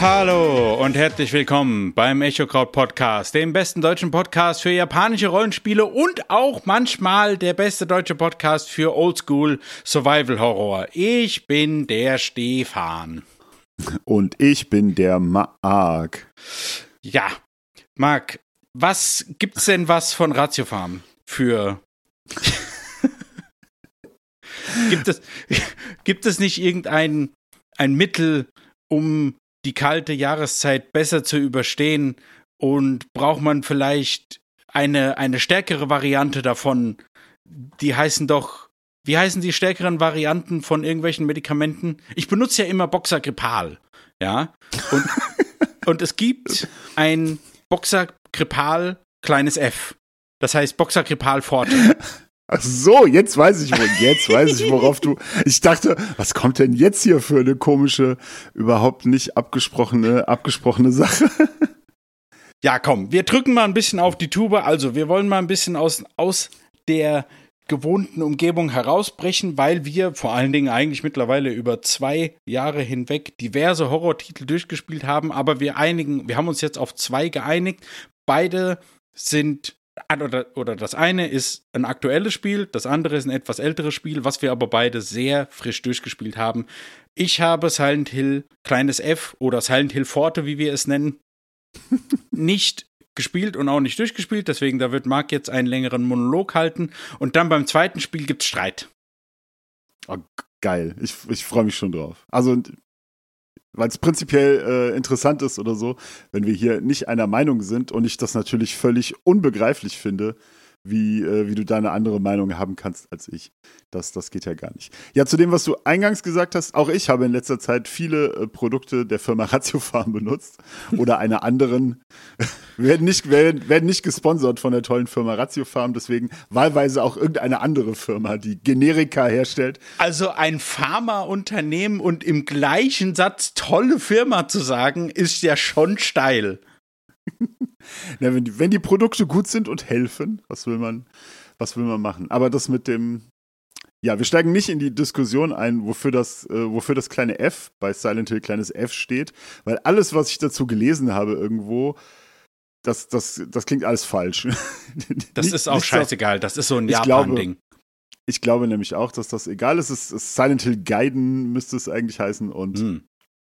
Hallo und herzlich willkommen beim Echokraut Podcast, dem besten deutschen Podcast für japanische Rollenspiele und auch manchmal der beste deutsche Podcast für Oldschool Survival Horror. Ich bin der Stefan. Und ich bin der Marc. Ja, Marc, gibt's denn was von Ratiofarm für... Gibt es nicht ein Mittel, um die kalte Jahreszeit besser zu überstehen, und braucht man vielleicht eine stärkere Variante davon? Die heißen doch, wie heißen die stärkeren Varianten von irgendwelchen Medikamenten? Ich benutze ja immer Boxagripal, ja, und es gibt ein Boxagripal kleines F, das heißt Boxagripal Forte. Ach so, jetzt weiß ich, worauf du. Ich dachte, was kommt denn jetzt hier für eine komische, überhaupt nicht abgesprochene Sache? Ja, komm, wir drücken mal ein bisschen auf die Tube. Also, wir wollen mal ein bisschen aus der gewohnten Umgebung herausbrechen, weil wir vor allen Dingen eigentlich mittlerweile über 2 Jahre hinweg diverse Horrortitel durchgespielt haben, aber wir haben uns jetzt auf 2 geeinigt. Beide sind oder das eine ist ein aktuelles Spiel, das andere ist ein etwas älteres Spiel, was wir aber beide sehr frisch durchgespielt haben. Ich habe Silent Hill kleines F oder Silent Hill Forte, wie wir es nennen, nicht gespielt und auch nicht durchgespielt, deswegen da wird Marc jetzt einen längeren Monolog halten und dann beim zweiten Spiel gibt's Streit. Oh, geil, ich freue mich schon drauf. Also, weil es prinzipiell interessant ist oder so, wenn wir hier nicht einer Meinung sind und ich das natürlich völlig unbegreiflich finde, wie du da eine andere Meinung haben kannst als ich. Das geht ja gar nicht. Ja, zu dem, was du eingangs gesagt hast, auch ich habe in letzter Zeit viele Produkte der Firma Ratiofarm benutzt oder einer anderen. Wir werden nicht gesponsert von der tollen Firma Ratiofarm, deswegen wahlweise auch irgendeine andere Firma, die Generika herstellt. Also ein Pharmaunternehmen und im gleichen Satz tolle Firma zu sagen, ist ja schon steil. Ja, wenn die Produkte gut sind und helfen, was will man machen? Aber das mit dem, ja, wir steigen nicht in die Diskussion ein, wofür das kleine F bei Silent Hill kleines F steht, weil alles, was ich dazu gelesen habe irgendwo, das klingt alles falsch. Das ist auch scheißegal, das ist so ein Japan-Ding. Ich glaube nämlich auch, dass das egal ist. Es ist Silent Hill Gaiden müsste es eigentlich heißen und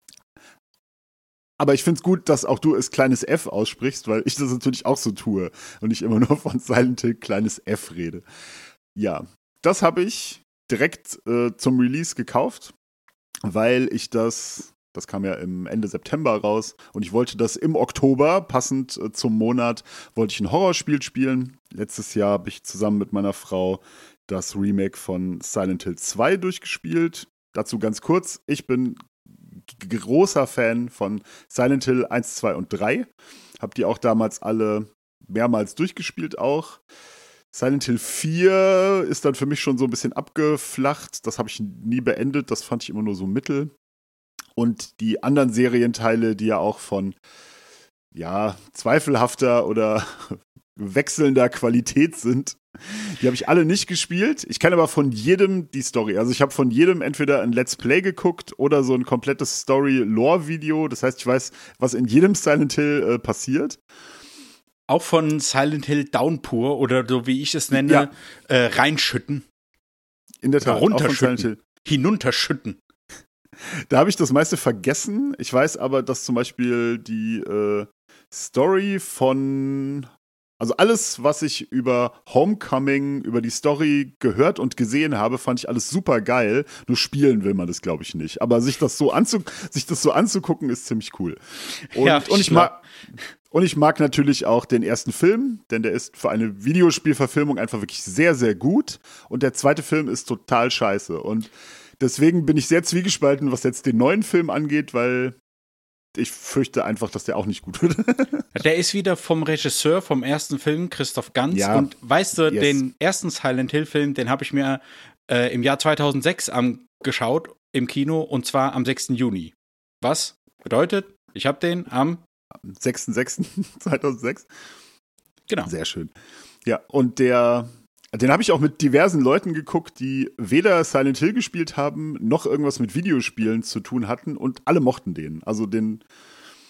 aber ich finde es gut, dass auch du es kleines F aussprichst, weil ich das natürlich auch so tue und ich immer nur von Silent Hill kleines F rede. Ja, das habe ich direkt zum Release gekauft, weil ich das kam ja im Ende September raus und ich wollte das im Oktober, passend zum Monat, wollte ich ein Horrorspiel spielen. Letztes Jahr habe ich zusammen mit meiner Frau das Remake von Silent Hill 2 durchgespielt. Dazu ganz kurz, ich bin großer Fan von Silent Hill 1, 2 und 3. Hab die auch damals alle mehrmals durchgespielt auch. Silent Hill 4 ist dann für mich schon so ein bisschen abgeflacht. Das habe ich nie beendet. Das fand ich immer nur so mittel. Und die anderen Serienteile, die ja auch von zweifelhafter oder wechselnder Qualität sind, die habe ich alle nicht gespielt. Ich kenne aber von jedem die Story. Also ich habe von jedem entweder ein Let's Play geguckt oder so ein komplettes Story-Lore-Video. Das heißt, ich weiß, was in jedem Silent Hill passiert. Auch von Silent Hill Downpour oder so wie ich es nenne, ja. Reinschütten. In der Tat, runterschütten. Auch von Silent Hill. Hinunterschütten. Da habe ich das meiste vergessen. Ich weiß aber, dass zum Beispiel die Story von... Also alles, was ich über Homecoming, über die Story gehört und gesehen habe, fand ich alles super geil. Nur spielen will man das, glaube ich, nicht. Aber sich das so anzugucken, ist ziemlich cool. Und ich mag natürlich auch den ersten Film, denn der ist für eine Videospielverfilmung einfach wirklich sehr, sehr gut. Und der zweite Film ist total scheiße. Und deswegen bin ich sehr zwiegespalten, was jetzt den neuen Film angeht, weil ich fürchte einfach, dass der auch nicht gut wird. Der ist wieder vom Regisseur vom ersten Film, Christoph Gans. Ja. Und weißt du, den ersten Silent Hill-Film, den habe ich mir im Jahr 2006 angeschaut im Kino, und zwar am 6. Juni. Was bedeutet, ich habe den am 6.6.2006. Genau. Sehr schön. Ja, und den habe ich auch mit diversen Leuten geguckt, die weder Silent Hill gespielt haben, noch irgendwas mit Videospielen zu tun hatten, und alle mochten den. Also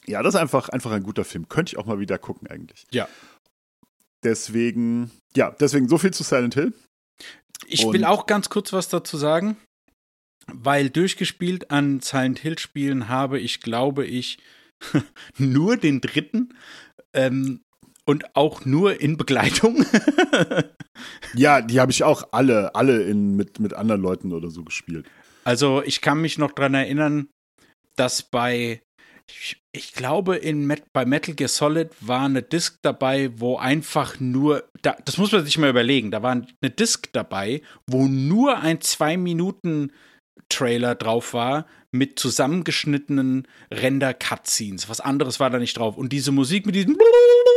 Ja, das ist einfach ein guter Film. Könnte ich auch mal wieder gucken eigentlich. Ja. Deswegen so viel zu Silent Hill. Ich will auch ganz kurz was dazu sagen, weil durchgespielt an Silent Hill Spielen habe ich, glaube ich, nur den dritten und auch nur in Begleitung. Ja, die habe ich auch alle mit anderen Leuten oder so gespielt. Also ich kann mich noch dran erinnern, dass ich glaube, bei Metal Gear Solid war eine Disc dabei, wo einfach nur, das muss man sich mal überlegen, da war eine Disc dabei, wo nur ein 2-Minuten-Trailer drauf war mit zusammengeschnittenen Render-Cutscenes. Was anderes war da nicht drauf. Und diese Musik mit diesem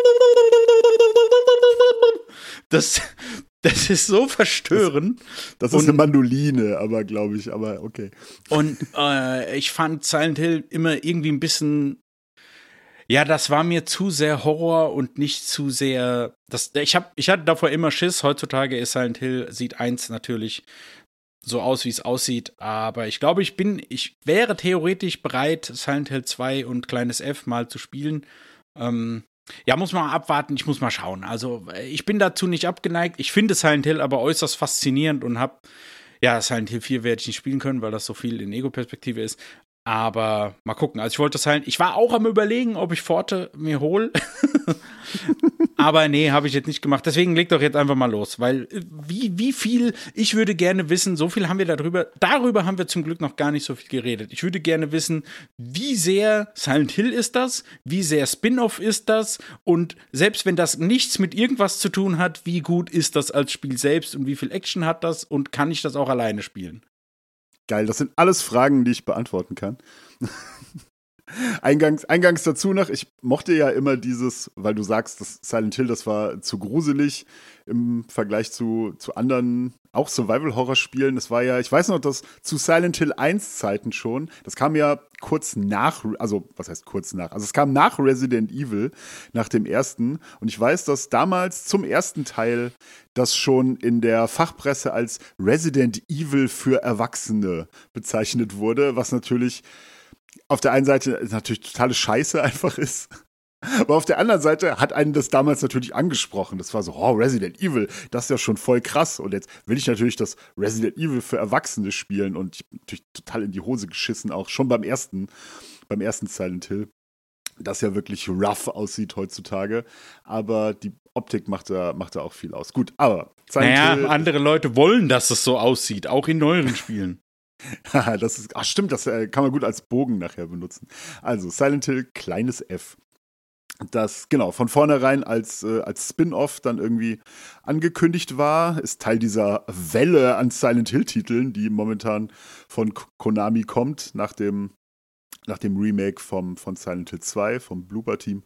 das ist so verstörend. Das ist eine Mandoline, aber okay. Und ich fand Silent Hill immer irgendwie ein bisschen, ja, das war mir zu sehr Horror und nicht zu sehr, ich hatte davor immer Schiss. Heutzutage ist Silent Hill, sieht 1 natürlich so aus, wie es aussieht, aber ich glaube, ich wäre theoretisch bereit, Silent Hill 2 und Kleines F mal zu spielen. Ja, muss man abwarten, ich muss mal schauen. Also, ich bin dazu nicht abgeneigt. Ich finde Silent Hill aber äußerst faszinierend und Silent Hill 4 werde ich nicht spielen können, weil das so viel in Ego-Perspektive ist. Aber mal gucken. Also ich war auch am Überlegen, ob ich Forte mir hole. Aber nee, habe ich jetzt nicht gemacht. Deswegen leg doch jetzt einfach mal los. Weil wie viel, ich würde gerne wissen, so viel haben wir darüber haben wir zum Glück noch gar nicht so viel geredet. Ich würde gerne wissen, wie sehr Silent Hill ist das, wie sehr Spin-off ist das und selbst wenn das nichts mit irgendwas zu tun hat, wie gut ist das als Spiel selbst und wie viel Action hat das und kann ich das auch alleine spielen? Geil, das sind alles Fragen, die ich beantworten kann. Eingangs dazu noch, ich mochte ja immer dieses, weil du sagst, dass Silent Hill, das war zu gruselig im Vergleich zu anderen, auch Survival-Horror-Spielen. Das war ja, ich weiß noch, dass zu Silent Hill 1 Zeiten schon, das kam ja kurz nach, also was heißt kurz nach? Also es kam nach Resident Evil, nach dem ersten. Und ich weiß, dass damals zum ersten Teil das schon in der Fachpresse als Resident Evil für Erwachsene bezeichnet wurde, was natürlich auf der einen Seite natürlich totale Scheiße einfach ist. Aber auf der anderen Seite hat einen das damals natürlich angesprochen. Das war so, oh, Resident Evil, das ist ja schon voll krass. Und jetzt will ich natürlich das Resident Evil für Erwachsene spielen. Und ich bin natürlich total in die Hose geschissen, auch schon beim ersten Silent Hill. Das ja wirklich rough aussieht heutzutage. Aber die Optik macht da auch viel aus. Gut, aber Silent Hill, andere Leute wollen, dass es so aussieht, auch in neueren Spielen. Stimmt, das kann man gut als Bogen nachher benutzen. Also, Silent Hill, Kleines F. Das, genau, von vornherein als Spin-off dann irgendwie angekündigt war, ist Teil dieser Welle an Silent Hill-Titeln, die momentan von Konami kommt, nach dem Remake von Silent Hill 2, vom Bloober-Team.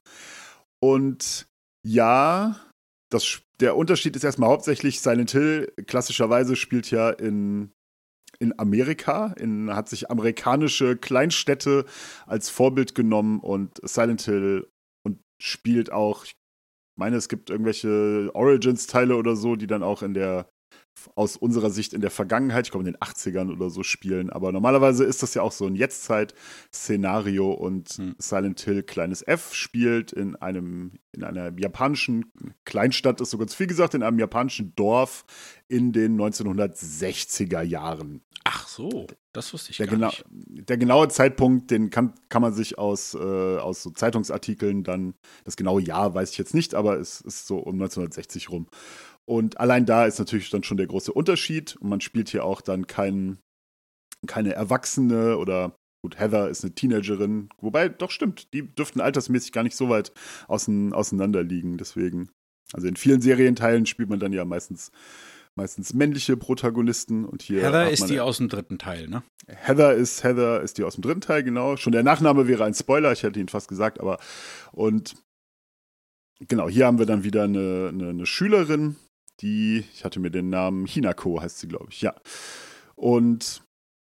Und ja, der Unterschied ist erstmal hauptsächlich, Silent Hill klassischerweise spielt ja in Amerika, hat sich amerikanische Kleinstädte als Vorbild genommen und Silent Hill und spielt auch, ich meine, es gibt irgendwelche Origins-Teile oder so, die dann auch aus unserer Sicht in der Vergangenheit, ich glaube in den 80ern oder so spielen, aber normalerweise ist das ja auch so ein Jetztzeit-Szenario und Silent Hill Kleines F spielt in einer japanischen Kleinstadt, ist sogar zu viel gesagt, in einem japanischen Dorf in den 1960er Jahren. Ach so, das wusste ich gar nicht. Der genaue Zeitpunkt, den kann man sich aus so Zeitungsartikeln dann, das genaue Jahr weiß ich jetzt nicht, aber es ist so um 1960 rum. Und allein da ist natürlich dann schon der große Unterschied. Und man spielt hier auch dann keine Erwachsene oder, gut, Heather ist eine Teenagerin. Wobei, doch stimmt, die dürften altersmäßig gar nicht so weit auseinander liegen. Deswegen, also in vielen Serienteilen spielt man dann ja meistens männliche Protagonisten. Und hier Heather ist die aus dem dritten Teil, ne? Heather ist die aus dem dritten Teil, genau. Schon der Nachname wäre ein Spoiler, ich hätte ihn fast gesagt, aber und genau, hier haben wir dann wieder eine Schülerin, ich hatte mir den Namen Hinako, heißt sie, glaube ich, ja. Und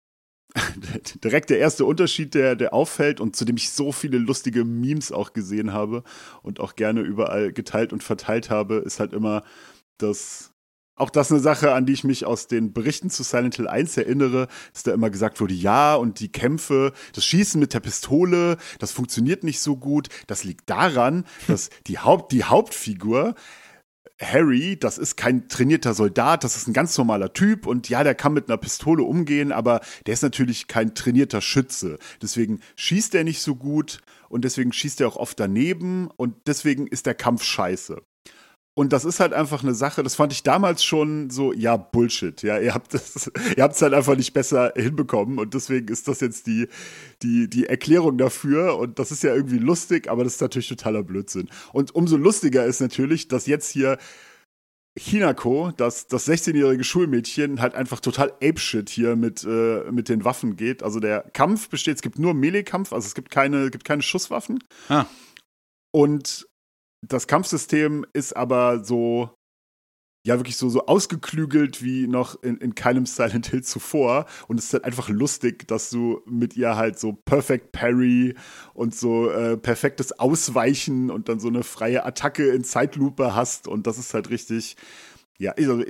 direkt der erste Unterschied, der auffällt und zu dem ich so viele lustige Memes auch gesehen habe und auch gerne überall geteilt und verteilt habe, ist halt immer, dass auch das eine Sache, an die ich mich aus den Berichten zu Silent Hill 1 erinnere, dass da immer gesagt wurde, ja, und die Kämpfe, das Schießen mit der Pistole, das funktioniert nicht so gut. Das liegt daran, dass die Hauptfigur Harry, das ist kein trainierter Soldat, das ist ein ganz normaler Typ und ja, der kann mit einer Pistole umgehen, aber der ist natürlich kein trainierter Schütze. Deswegen schießt er nicht so gut und deswegen schießt er auch oft daneben und deswegen ist der Kampf scheiße. Und das ist halt einfach eine Sache, das fand ich damals schon so, ja, Bullshit. Ja, ihr habt es halt einfach nicht besser hinbekommen und deswegen ist das jetzt die Erklärung dafür und das ist ja irgendwie lustig, aber das ist natürlich totaler Blödsinn. Und umso lustiger ist natürlich, dass jetzt hier Hinako, das 16-jährige Schulmädchen, halt einfach total apeshit hier mit den Waffen geht. Also der Kampf besteht, es gibt nur Melee-Kampf, also es gibt keine Schusswaffen. Ah. Und das Kampfsystem ist aber so, ja, wirklich so ausgeklügelt wie noch in keinem Silent Hill zuvor. Und es ist halt einfach lustig, dass du mit ihr halt so Perfect Parry und so perfektes Ausweichen und dann so eine freie Attacke in Zeitlupe hast. Und das ist halt richtig, ja, also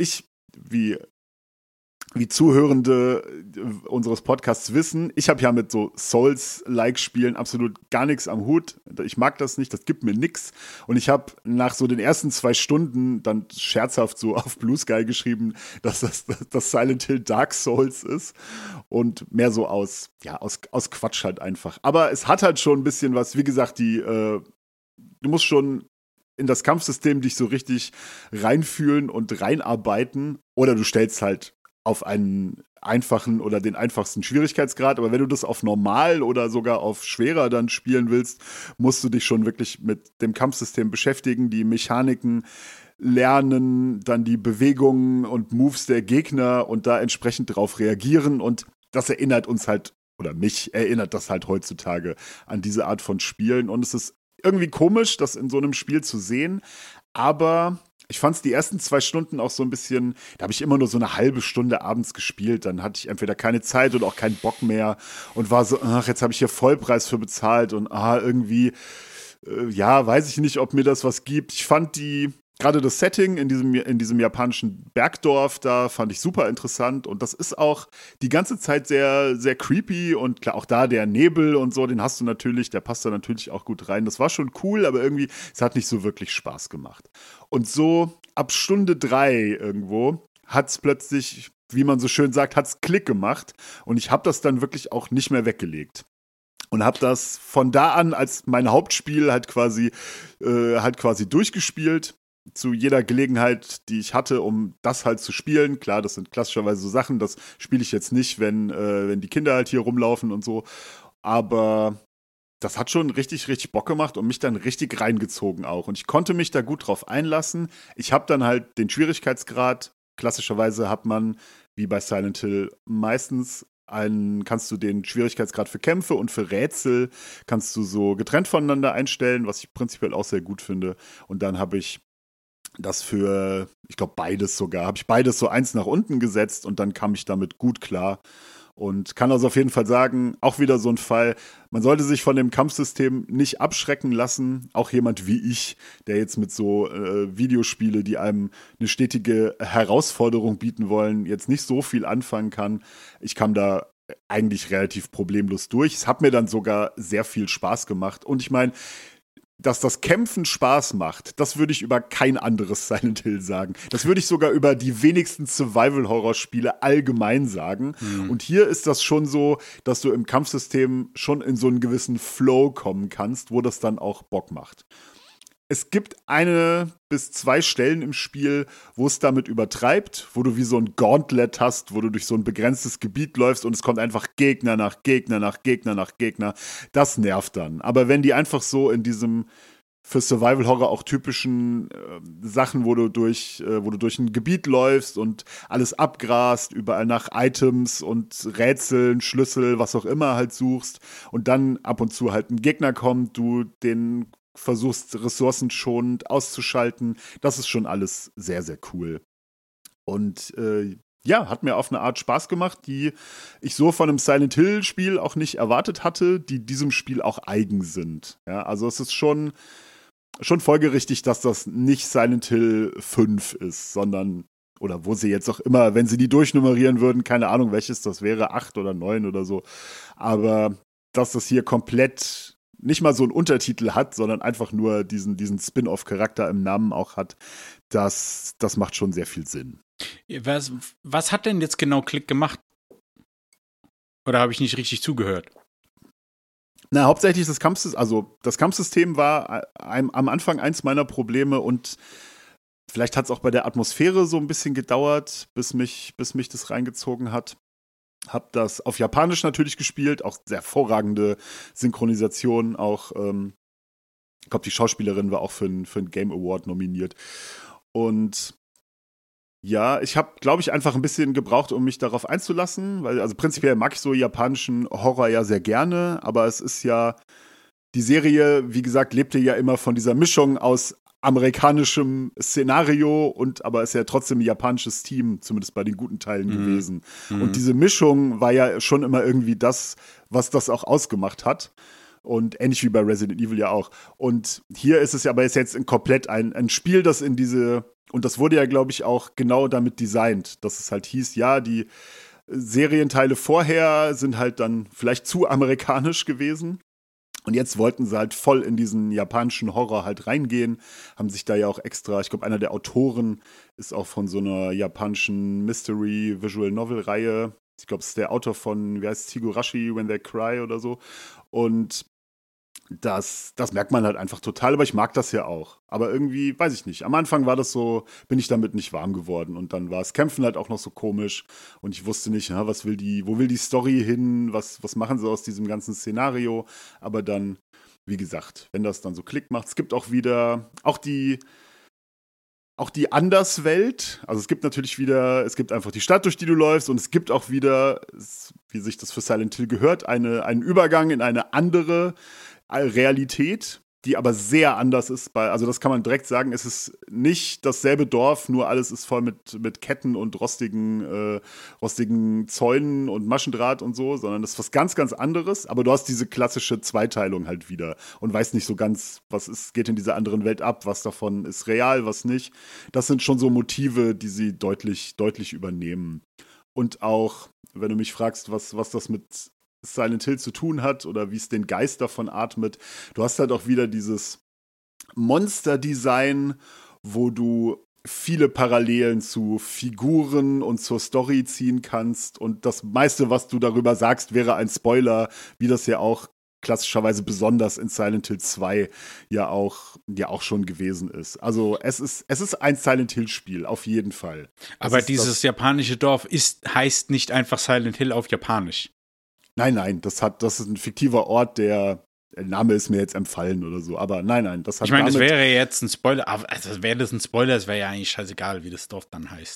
wie Zuhörende unseres Podcasts wissen, ich habe ja mit so Souls-like-Spielen absolut gar nichts am Hut. Ich mag das nicht, das gibt mir nix. Und ich habe nach so den ersten 2 Stunden dann scherzhaft so auf Blue Sky geschrieben, dass das Silent Hill Dark Souls ist. Und mehr so aus Quatsch halt einfach. Aber es hat halt schon ein bisschen was, wie gesagt, du musst schon in das Kampfsystem dich so richtig reinfühlen und reinarbeiten. Oder du stellst halt auf einen einfachen oder den einfachsten Schwierigkeitsgrad, aber wenn du das auf normal oder sogar auf schwerer dann spielen willst, musst du dich schon wirklich mit dem Kampfsystem beschäftigen, die Mechaniken lernen, dann die Bewegungen und Moves der Gegner und da entsprechend drauf reagieren und das erinnert uns halt, oder mich erinnert das halt heutzutage an diese Art von Spielen und es ist irgendwie komisch, das in so einem Spiel zu sehen, aber ich fand es die ersten 2 Stunden auch so ein bisschen, da habe ich immer nur so eine halbe Stunde abends gespielt, dann hatte ich entweder keine Zeit oder auch keinen Bock mehr und war so, ach, jetzt habe ich hier Vollpreis für bezahlt und irgendwie, ja, weiß ich nicht, ob mir das was gibt. Ich fand gerade das Setting in diesem japanischen Bergdorf, da fand ich super interessant und das ist auch die ganze Zeit sehr, sehr creepy und klar, auch da der Nebel und so, den hast du natürlich, der passt da natürlich auch gut rein. Das war schon cool, aber irgendwie, es hat nicht so wirklich Spaß gemacht. Und so ab Stunde 3 irgendwo hat es plötzlich, wie man so schön sagt, hat's Klick gemacht und ich habe das dann wirklich auch nicht mehr weggelegt. Und habe das von da an als mein Hauptspiel halt quasi durchgespielt. Zu jeder Gelegenheit, die ich hatte, um das halt zu spielen. Klar, das sind klassischerweise so Sachen, das spiele ich jetzt nicht, wenn die Kinder halt hier rumlaufen und so. Aber das hat schon richtig, richtig Bock gemacht und mich dann richtig reingezogen auch. Und ich konnte mich da gut drauf einlassen. Ich habe dann halt den Schwierigkeitsgrad. Klassischerweise hat man, wie bei Silent Hill, meistens kannst du den Schwierigkeitsgrad für Kämpfe und für Rätsel kannst du so getrennt voneinander einstellen, was ich prinzipiell auch sehr gut finde. Und dann habe ich das für, ich glaube beides sogar, habe ich beides so 1 nach unten gesetzt und dann kam ich damit gut klar und kann also auf jeden Fall sagen, auch wieder so ein Fall, man sollte sich von dem Kampfsystem nicht abschrecken lassen, auch jemand wie ich, der jetzt mit so Videospiele, die einem eine stetige Herausforderung bieten wollen, jetzt nicht so viel anfangen kann. Ich kam da eigentlich relativ problemlos durch. Es hat mir dann sogar sehr viel Spaß gemacht und ich meine, dass das Kämpfen Spaß macht, das würde ich über kein anderes Silent Hill sagen. Das würde ich sogar über die wenigsten Survival-Horror-Spiele allgemein sagen. Und hier ist das schon so, dass du im Kampfsystem schon in so einen gewissen Flow kommen kannst, wo das dann auch Bock macht. Es gibt 1 bis 2 Stellen im Spiel, wo es damit übertreibt, wo du wie so ein Gauntlet hast, wo du durch so ein begrenztes Gebiet läufst und es kommt einfach Gegner nach Gegner nach Gegner nach Gegner. Das nervt dann. Aber wenn die einfach so in diesem für Survival Horror auch typischen Sachen, wo du durch ein Gebiet läufst und alles abgrast, überall nach Items und Rätseln, Schlüssel, was auch immer halt suchst und dann ab und zu halt ein Gegner kommt, du den versuchst ressourcenschonend auszuschalten. Das ist schon alles sehr, sehr cool. Und hat mir auf eine Art Spaß gemacht, die ich so von einem Silent Hill-Spiel auch nicht erwartet hatte, die diesem Spiel auch eigen sind. Ja, also es ist schon folgerichtig, dass das nicht Silent Hill 5 ist, sondern oder wo sie jetzt auch immer, wenn sie die durchnummerieren würden, keine Ahnung, welches das wäre, 8 oder 9 oder so. Aber dass das hier komplett nicht mal so einen Untertitel hat, sondern einfach nur diesen Spin-off-Charakter im Namen auch hat, das macht schon sehr viel Sinn. Was hat denn jetzt genau Klick gemacht? Oder habe ich nicht richtig zugehört? Na, hauptsächlich das Kampfsystem, also das Kampfsystem war am Anfang eins meiner Probleme und vielleicht hat es auch bei der Atmosphäre so ein bisschen gedauert, bis mich das reingezogen hat. Hab das auf Japanisch natürlich gespielt, auch sehr hervorragende Synchronisation, auch ich glaube, die Schauspielerin war auch für einen Game Award nominiert. Und ja, ich habe, glaube ich, einfach ein bisschen gebraucht, um mich darauf einzulassen, weil, also prinzipiell mag ich so japanischen Horror ja sehr gerne, aber es ist ja, die Serie, wie gesagt, lebte ja immer von dieser Mischung aus amerikanischem Szenario aber ist ja trotzdem ein japanisches Team, zumindest bei den guten Teilen gewesen. Und diese Mischung war ja schon immer irgendwie das, was das auch ausgemacht hat. Und ähnlich wie bei Resident Evil ja auch. Und hier ist es ja aber jetzt komplett ein Spiel, das in diese, und das wurde ja, glaube ich, auch genau damit designt, dass es halt hieß, ja, die Serienteile vorher sind halt dann vielleicht zu amerikanisch gewesen. Und jetzt wollten sie halt voll in diesen japanischen Horror halt reingehen, haben sich da ja auch extra, ich glaube, einer der Autoren ist auch von so einer japanischen Mystery Visual Novel Reihe. Ich glaube, es ist der Autor von, wie heißt es, Higurashi When They Cry oder so. Und das merkt man halt einfach total, aber ich mag das ja auch. Aber irgendwie, weiß ich nicht, am Anfang war das so, bin ich damit nicht warm geworden und dann war das Kämpfen halt auch noch so komisch und ich wusste nicht, wo will die Story hin, was machen sie aus diesem ganzen Szenario, aber dann, wie gesagt, wenn das dann so Klick macht, es gibt auch wieder, auch die Anderswelt, also es gibt einfach die Stadt, durch die du läufst und es gibt auch wieder, wie sich das für Silent Hill gehört, einen Übergang in eine andere Realität, die aber sehr anders ist. Also das kann man direkt sagen, es ist nicht dasselbe Dorf, nur alles ist voll mit Ketten und rostigen Zäunen und Maschendraht und so, sondern das ist was ganz, ganz anderes. Aber du hast diese klassische Zweiteilung halt wieder und weißt nicht so ganz, geht in dieser anderen Welt ab, was davon ist real, was nicht. Das sind schon so Motive, die sie deutlich, deutlich übernehmen. Und auch, wenn du mich fragst, was das mit Silent Hill zu tun hat oder wie es den Geist davon atmet. Du hast halt auch wieder dieses Monster-Design, wo du viele Parallelen zu Figuren und zur Story ziehen kannst und das meiste, was du darüber sagst, wäre ein Spoiler, wie das ja auch klassischerweise besonders in Silent Hill 2 ja auch schon gewesen ist. Also es ist ein Silent Hill Spiel, auf jeden Fall. Aber dieses japanische Dorf heißt nicht einfach Silent Hill auf Japanisch. Nein, das ist ein fiktiver Ort, der Name ist mir jetzt empfallen oder so, aber nein, das hat ich meine, das wäre jetzt ein Spoiler, also wäre das ein Spoiler, es wäre ja eigentlich scheißegal, wie das Dorf dann heißt.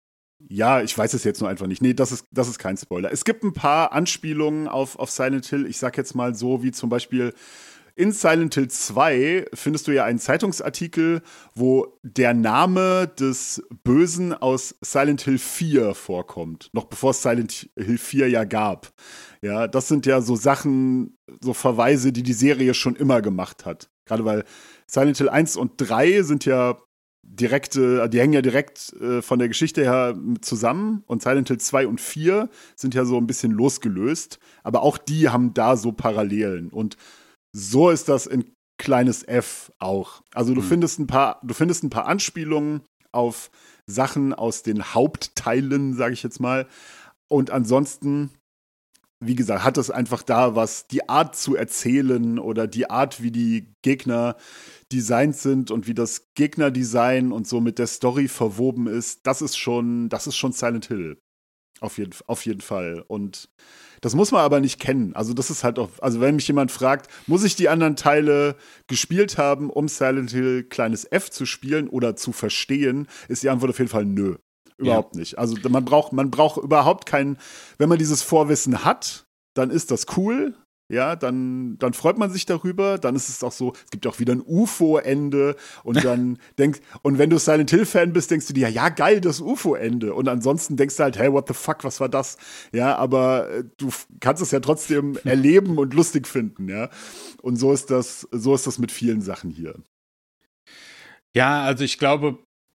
Ja, ich weiß es jetzt nur einfach nicht. Nee, das ist kein Spoiler. Es gibt ein paar Anspielungen auf Silent Hill, ich sag jetzt mal so, wie zum Beispiel in Silent Hill 2 findest du ja einen Zeitungsartikel, wo der Name des Bösen aus Silent Hill 4 vorkommt. Noch bevor es Silent Hill 4 ja gab. Ja, das sind ja so Sachen, so Verweise, die Serie schon immer gemacht hat. Gerade weil Silent Hill 1 und 3 sind ja die hängen ja direkt von der Geschichte her zusammen und Silent Hill 2 und 4 sind ja so ein bisschen losgelöst. Aber auch die haben da so Parallelen und so ist das in kleines F auch. Also du findest ein paar Anspielungen auf Sachen aus den Hauptteilen, sage ich jetzt mal. Und ansonsten, wie gesagt, hat es einfach da was, die Art zu erzählen oder die Art, wie die Gegner designt sind und wie das Gegnerdesign und so mit der Story verwoben ist, das ist schon Silent Hill. Auf jeden Fall. Und das muss man aber nicht kennen. Also das ist halt auch, also wenn mich jemand fragt, muss ich die anderen Teile gespielt haben, um Silent Hill kleines F zu spielen oder zu verstehen, ist die Antwort auf jeden Fall nö. Überhaupt nicht. Also man braucht überhaupt keinen, wenn man dieses Vorwissen hat, dann ist das cool. Ja, dann freut man sich darüber, dann ist es auch so, es gibt auch wieder ein UFO-Ende und dann und wenn du Silent Hill-Fan bist, denkst du dir, ja geil, das UFO-Ende und ansonsten denkst du halt, hey, what the fuck, was war das? Ja, aber du kannst es ja trotzdem erleben und lustig finden, ja. Und so ist das mit vielen Sachen hier. Ja, also ich glaube,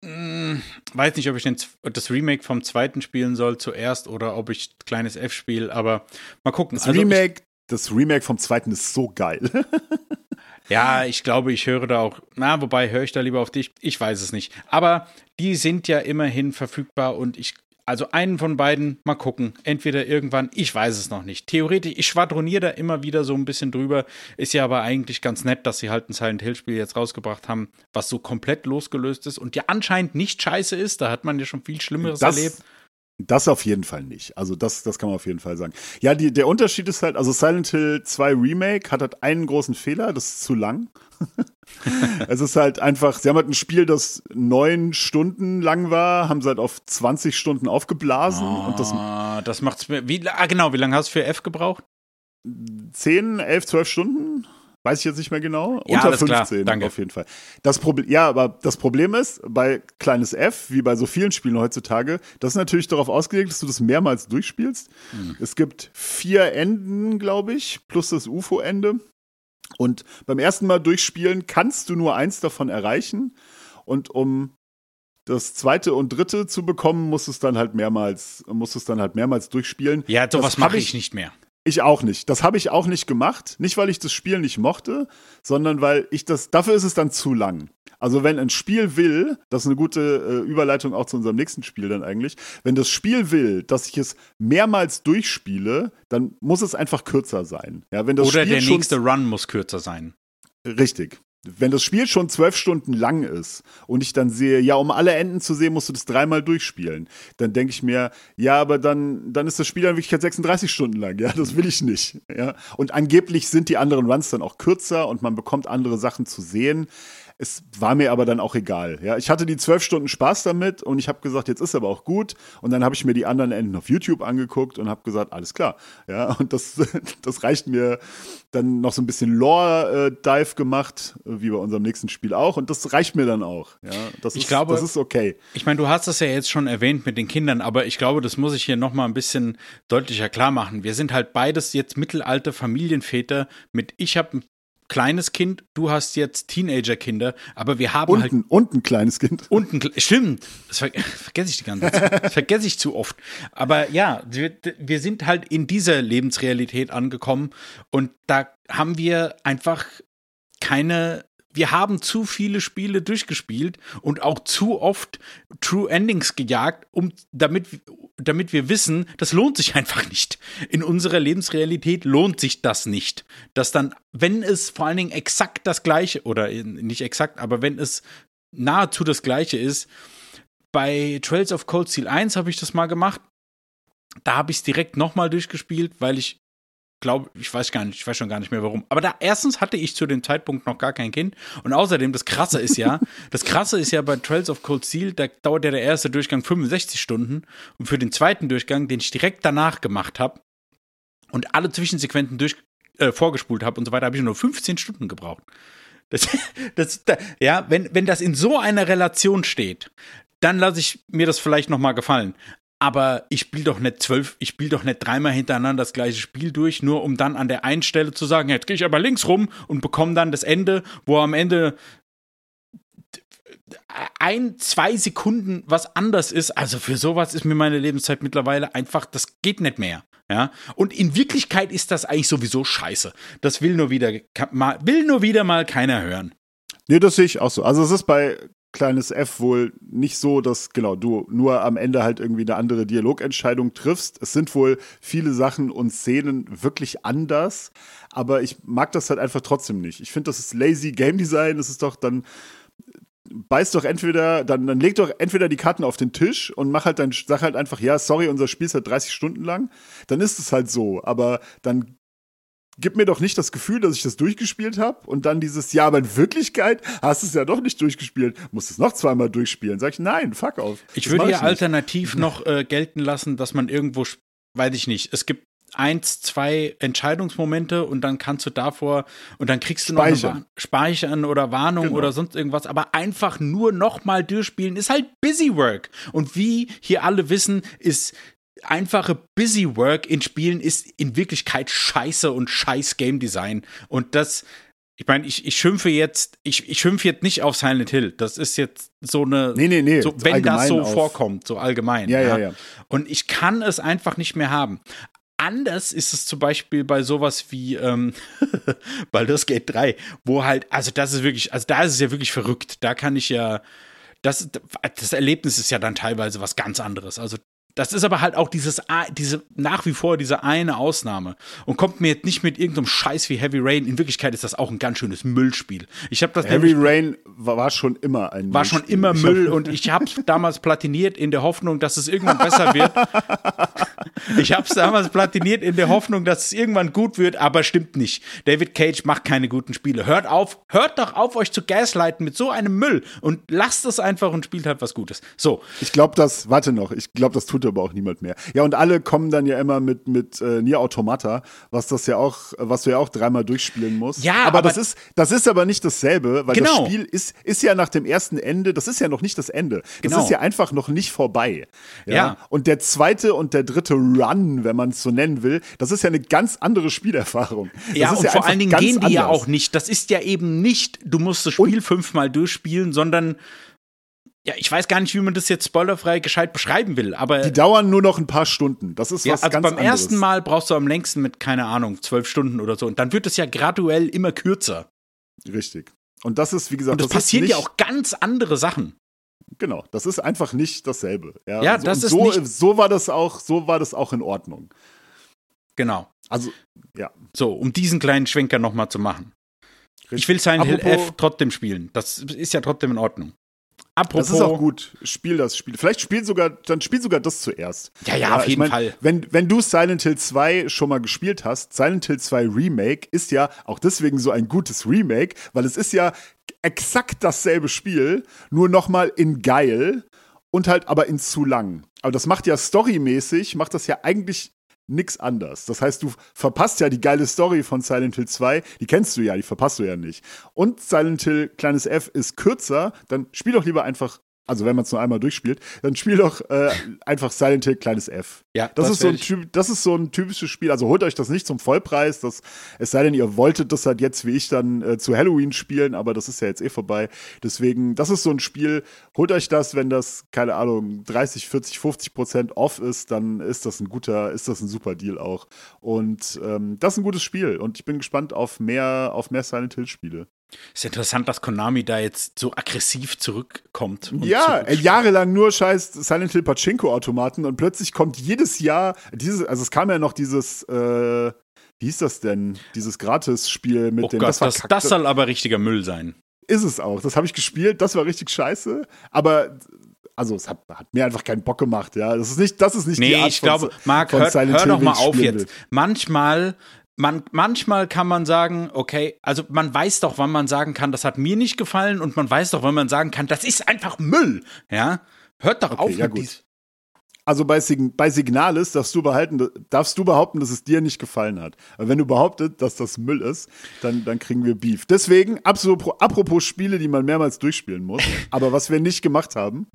Weiß nicht, ob ich das Remake vom zweiten spielen soll zuerst oder ob ich kleines F spiele, aber mal gucken. Das Remake vom zweiten ist so geil. Ja, ich glaube, ich höre da auch, wobei höre ich da lieber auf dich, ich weiß es nicht. Aber die sind ja immerhin verfügbar und also einen von beiden, mal gucken, entweder irgendwann, ich weiß es noch nicht. Theoretisch, ich schwadroniere da immer wieder so ein bisschen drüber, ist ja aber eigentlich ganz nett, dass sie halt ein Silent Hill Spiel jetzt rausgebracht haben, was so komplett losgelöst ist und ja anscheinend nicht scheiße ist, da hat man ja schon viel Schlimmeres erlebt. Das auf jeden Fall nicht. Also das kann man auf jeden Fall sagen. Ja, der Unterschied ist halt, also Silent Hill 2 Remake hat halt einen großen Fehler, das ist zu lang. Es ist halt einfach, sie haben halt ein Spiel, das 9 Stunden lang war, haben sie halt auf 20 Stunden aufgeblasen. Und das macht's mir, wie lange hast du für F gebraucht? 10, 11, 12 Stunden? Weiß ich jetzt nicht mehr genau. Ja, unter 15 klar. Danke. Auf jeden Fall. Aber das Problem ist, bei kleines F, wie bei so vielen Spielen heutzutage, das ist natürlich darauf ausgelegt, dass du das mehrmals durchspielst. Es gibt 4 Enden, glaube ich, plus das UFO-Ende. Und beim ersten Mal durchspielen kannst du nur eins davon erreichen. Und um das zweite und dritte zu bekommen, musst du es dann halt mehrmals durchspielen. Ja, sowas mache ich nicht mehr. Ich auch nicht. Das habe ich auch nicht gemacht. Nicht, weil ich das Spiel nicht mochte, sondern weil dafür ist es dann zu lang. Also wenn ein Spiel will, das ist eine gute Überleitung auch zu unserem nächsten Spiel dann eigentlich, wenn das Spiel will, dass ich es mehrmals durchspiele, dann muss es einfach kürzer sein. Ja, wenn das Oder Spiel der nächste Run muss kürzer sein. Richtig. Wenn das Spiel schon 12 Stunden lang ist und ich dann sehe, ja, um alle Enden zu sehen, musst du das 3-mal durchspielen, dann denke ich mir, ja, aber dann ist das Spiel dann wirklich 36 Stunden lang, ja, das will ich nicht, ja. Und angeblich sind die anderen Runs dann auch kürzer und man bekommt andere Sachen zu sehen. Es war mir aber dann auch egal. Ja, ich hatte die 12 Stunden Spaß damit und ich habe gesagt, jetzt ist aber auch gut. Und dann habe ich mir die anderen Enden auf YouTube angeguckt und habe gesagt, alles klar. Ja, und das reicht mir. Dann noch so ein bisschen Lore-Dive gemacht, wie bei unserem nächsten Spiel auch. Und das reicht mir dann auch. Ja, das ist okay. Ich meine, du hast das ja jetzt schon erwähnt mit den Kindern, aber ich glaube, das muss ich hier noch mal ein bisschen deutlicher klar machen. Wir sind halt beides jetzt mittelalte Familienväter ich habe ein kleines Kind, du hast jetzt Teenager-Kinder, aber wir haben und ein kleines Kind. Stimmt, das vergesse ich die ganze Zeit. Das vergesse ich zu oft. Aber ja, wir sind halt in dieser Lebensrealität angekommen und da haben wir einfach wir haben zu viele Spiele durchgespielt und auch zu oft True Endings gejagt, damit wir wissen, das lohnt sich einfach nicht. In unserer Lebensrealität lohnt sich das nicht. Dass dann, wenn es vor allen Dingen exakt das Gleiche, oder nicht exakt, aber wenn es nahezu das Gleiche ist, bei Trails of Cold Steel 1 habe ich das mal gemacht. Da habe ich es direkt nochmal durchgespielt, weil ich weiß schon gar nicht mehr warum. Aber erstens hatte ich zu dem Zeitpunkt noch gar kein Kind und außerdem, das Krasse ist ja bei Trails of Cold Steel, da dauert ja der erste Durchgang 65 Stunden und für den zweiten Durchgang, den ich direkt danach gemacht habe und alle Zwischensequenzen vorgespult habe und so weiter, habe ich nur 15 Stunden gebraucht. Wenn das in so einer Relation steht, dann lasse ich mir das vielleicht noch mal gefallen. Aber ich spiele doch nicht 3-mal hintereinander das gleiche Spiel durch, nur um dann an der einen Stelle zu sagen, jetzt gehe ich aber links rum und bekomme dann das Ende, wo am Ende 1-2 Sekunden was anders ist. Also für sowas ist mir meine Lebenszeit mittlerweile einfach, das geht nicht mehr. Ja? Und in Wirklichkeit ist das eigentlich sowieso scheiße. Das will nur wieder mal keiner hören. Nee, das sehe ich auch so. Also es ist bei kleines F wohl nicht so, dass du nur am Ende halt irgendwie eine andere Dialogentscheidung triffst. Es sind wohl viele Sachen und Szenen wirklich anders, aber ich mag das halt einfach trotzdem nicht. Ich finde, das ist lazy Game Design. Es ist doch dann dann leg doch entweder die Karten auf den Tisch und sag halt einfach, ja, sorry, unser Spiel ist halt 30 Stunden lang. Dann ist es halt so, aber dann gib mir doch nicht das Gefühl, dass ich das durchgespielt habe und dann ja, aber in Wirklichkeit hast du es ja doch nicht durchgespielt, musst es noch 2-mal durchspielen. Sag ich, nein, fuck off. Ich würde ja alternativ noch gelten lassen, dass man irgendwo, weiß ich nicht, es gibt 1, 2 Entscheidungsmomente und dann kannst du davor und dann kriegst du noch Speichern oder Warnung oder sonst irgendwas, aber einfach nur noch mal durchspielen ist halt Busy Work. Und wie hier alle wissen, ist einfache Busy Work in Spielen ist in Wirklichkeit scheiße und scheiß Game Design. Und das Ich meine, ich schimpfe jetzt nicht auf Silent Hill. Das ist jetzt so eine, Nee. so, wenn das so vorkommt, so allgemein. Ja. Und ich kann es einfach nicht mehr haben. Anders ist es zum Beispiel bei sowas wie Baldur's Gate 3, wo halt, also das ist wirklich, also da ist es ja wirklich verrückt. Da kann ich ja, das Erlebnis ist ja dann teilweise was ganz anderes. Also das ist aber halt auch nach wie vor diese eine Ausnahme. Und kommt mir jetzt nicht mit irgendeinem Scheiß wie Heavy Rain. In Wirklichkeit ist das auch ein ganz schönes Müllspiel. Heavy Rain war schon immer ein Müll. War schon immer Müll und ich habe es damals platiniert in der Hoffnung, dass es irgendwann besser wird. Ich habe es damals platiniert in der Hoffnung, dass es irgendwann gut wird, aber stimmt nicht. David Cage macht keine guten Spiele. Hört doch auf, euch zu gaslighten mit so einem Müll und lasst es einfach und spielt halt was Gutes. So. Ich glaube, das tut aber auch niemand mehr. Ja, und alle kommen dann ja immer mit Nier Automata, was du ja auch dreimal durchspielen musst. Ja, aber das ist aber nicht dasselbe, weil genau. Das Spiel ist ja nach dem ersten Ende, das ist ja noch nicht das Ende. Das genau. ist ja einfach noch nicht vorbei. Ja. Und der zweite und der dritte Run, wenn man es so nennen will, das ist ja eine ganz andere Spielerfahrung. Ja, und vor allen Dingen gehen die ja auch nicht. Das ist ja eben nicht, du musst das Spiel 5-mal durchspielen, sondern ja, ich weiß gar nicht, wie man das jetzt spoilerfrei gescheit beschreiben will, aber die dauern nur noch ein paar Stunden. Das ist was ganz anderes. Beim ersten Mal brauchst du am längsten mit, keine Ahnung, 12 Stunden oder so. Und dann wird es ja graduell immer kürzer. Richtig. Und das ist, wie gesagt, und es passieren ja auch ganz andere Sachen. Genau, das ist einfach nicht dasselbe. Ja, das ist nicht. So war das auch in Ordnung. Genau. Also, ja. So, um diesen kleinen Schwenker nochmal zu machen. Richtig. Ich will Silent Hill F trotzdem spielen. Das ist ja trotzdem in Ordnung. Apropos, das ist auch gut. Spiel das Spiel. Vielleicht spiel sogar das zuerst. Ja, auf jeden Fall. Wenn du Silent Hill 2 schon mal gespielt hast, Silent Hill 2 Remake ist ja auch deswegen so ein gutes Remake, weil es ist ja exakt dasselbe Spiel, nur nochmal in geil und halt aber in zu lang. Aber das macht ja storymäßig, macht das ja eigentlich nix anders. Das heißt, du verpasst ja die geile Story von Silent Hill 2, die kennst du ja, die verpasst du ja nicht. Und Silent Hill kleines F ist kürzer, dann spiel doch lieber einfach, also wenn man es nur einmal durchspielt, dann spiel doch einfach Silent Hill kleines F. Ja, das ist so ein typisches Spiel, also holt euch das nicht zum Vollpreis, es sei denn, ihr wolltet das halt jetzt wie ich dann zu Halloween spielen, aber das ist ja jetzt eh vorbei. Deswegen, das ist so ein Spiel, holt euch das, wenn das, keine Ahnung, 30, 40, 50% off ist, dann ist das ein super Deal auch. Und das ist ein gutes Spiel und ich bin gespannt auf mehr Silent Hill Spiele. Ist interessant, dass Konami da jetzt so aggressiv zurückkommt. Ja, jahrelang nur scheiß Silent Hill Pachinko-Automaten und plötzlich kommt jedes Jahr also es kam ja noch dieses, wie hieß das denn? Dieses Gratis-Spiel mit dem. Das soll aber richtiger Müll sein. Ist es auch. Das habe ich gespielt, das war richtig scheiße, aber also es hat mir einfach keinen Bock gemacht, ja. Das ist nicht die Art ich glaube, Marc, hör doch mal auf jetzt. Manchmal kann man sagen, okay, also man weiß doch, wann man sagen kann, das hat mir nicht gefallen und man weiß doch, wann man sagen kann, das ist einfach Müll, ja? Hört doch auf mit diesem. Also bei Signalis darfst du behaupten, dass es dir nicht gefallen hat. Aber wenn du behauptest, dass das Müll ist, dann kriegen wir Beef. Deswegen, apropos Spiele, die man mehrmals durchspielen muss, aber was wir nicht gemacht haben.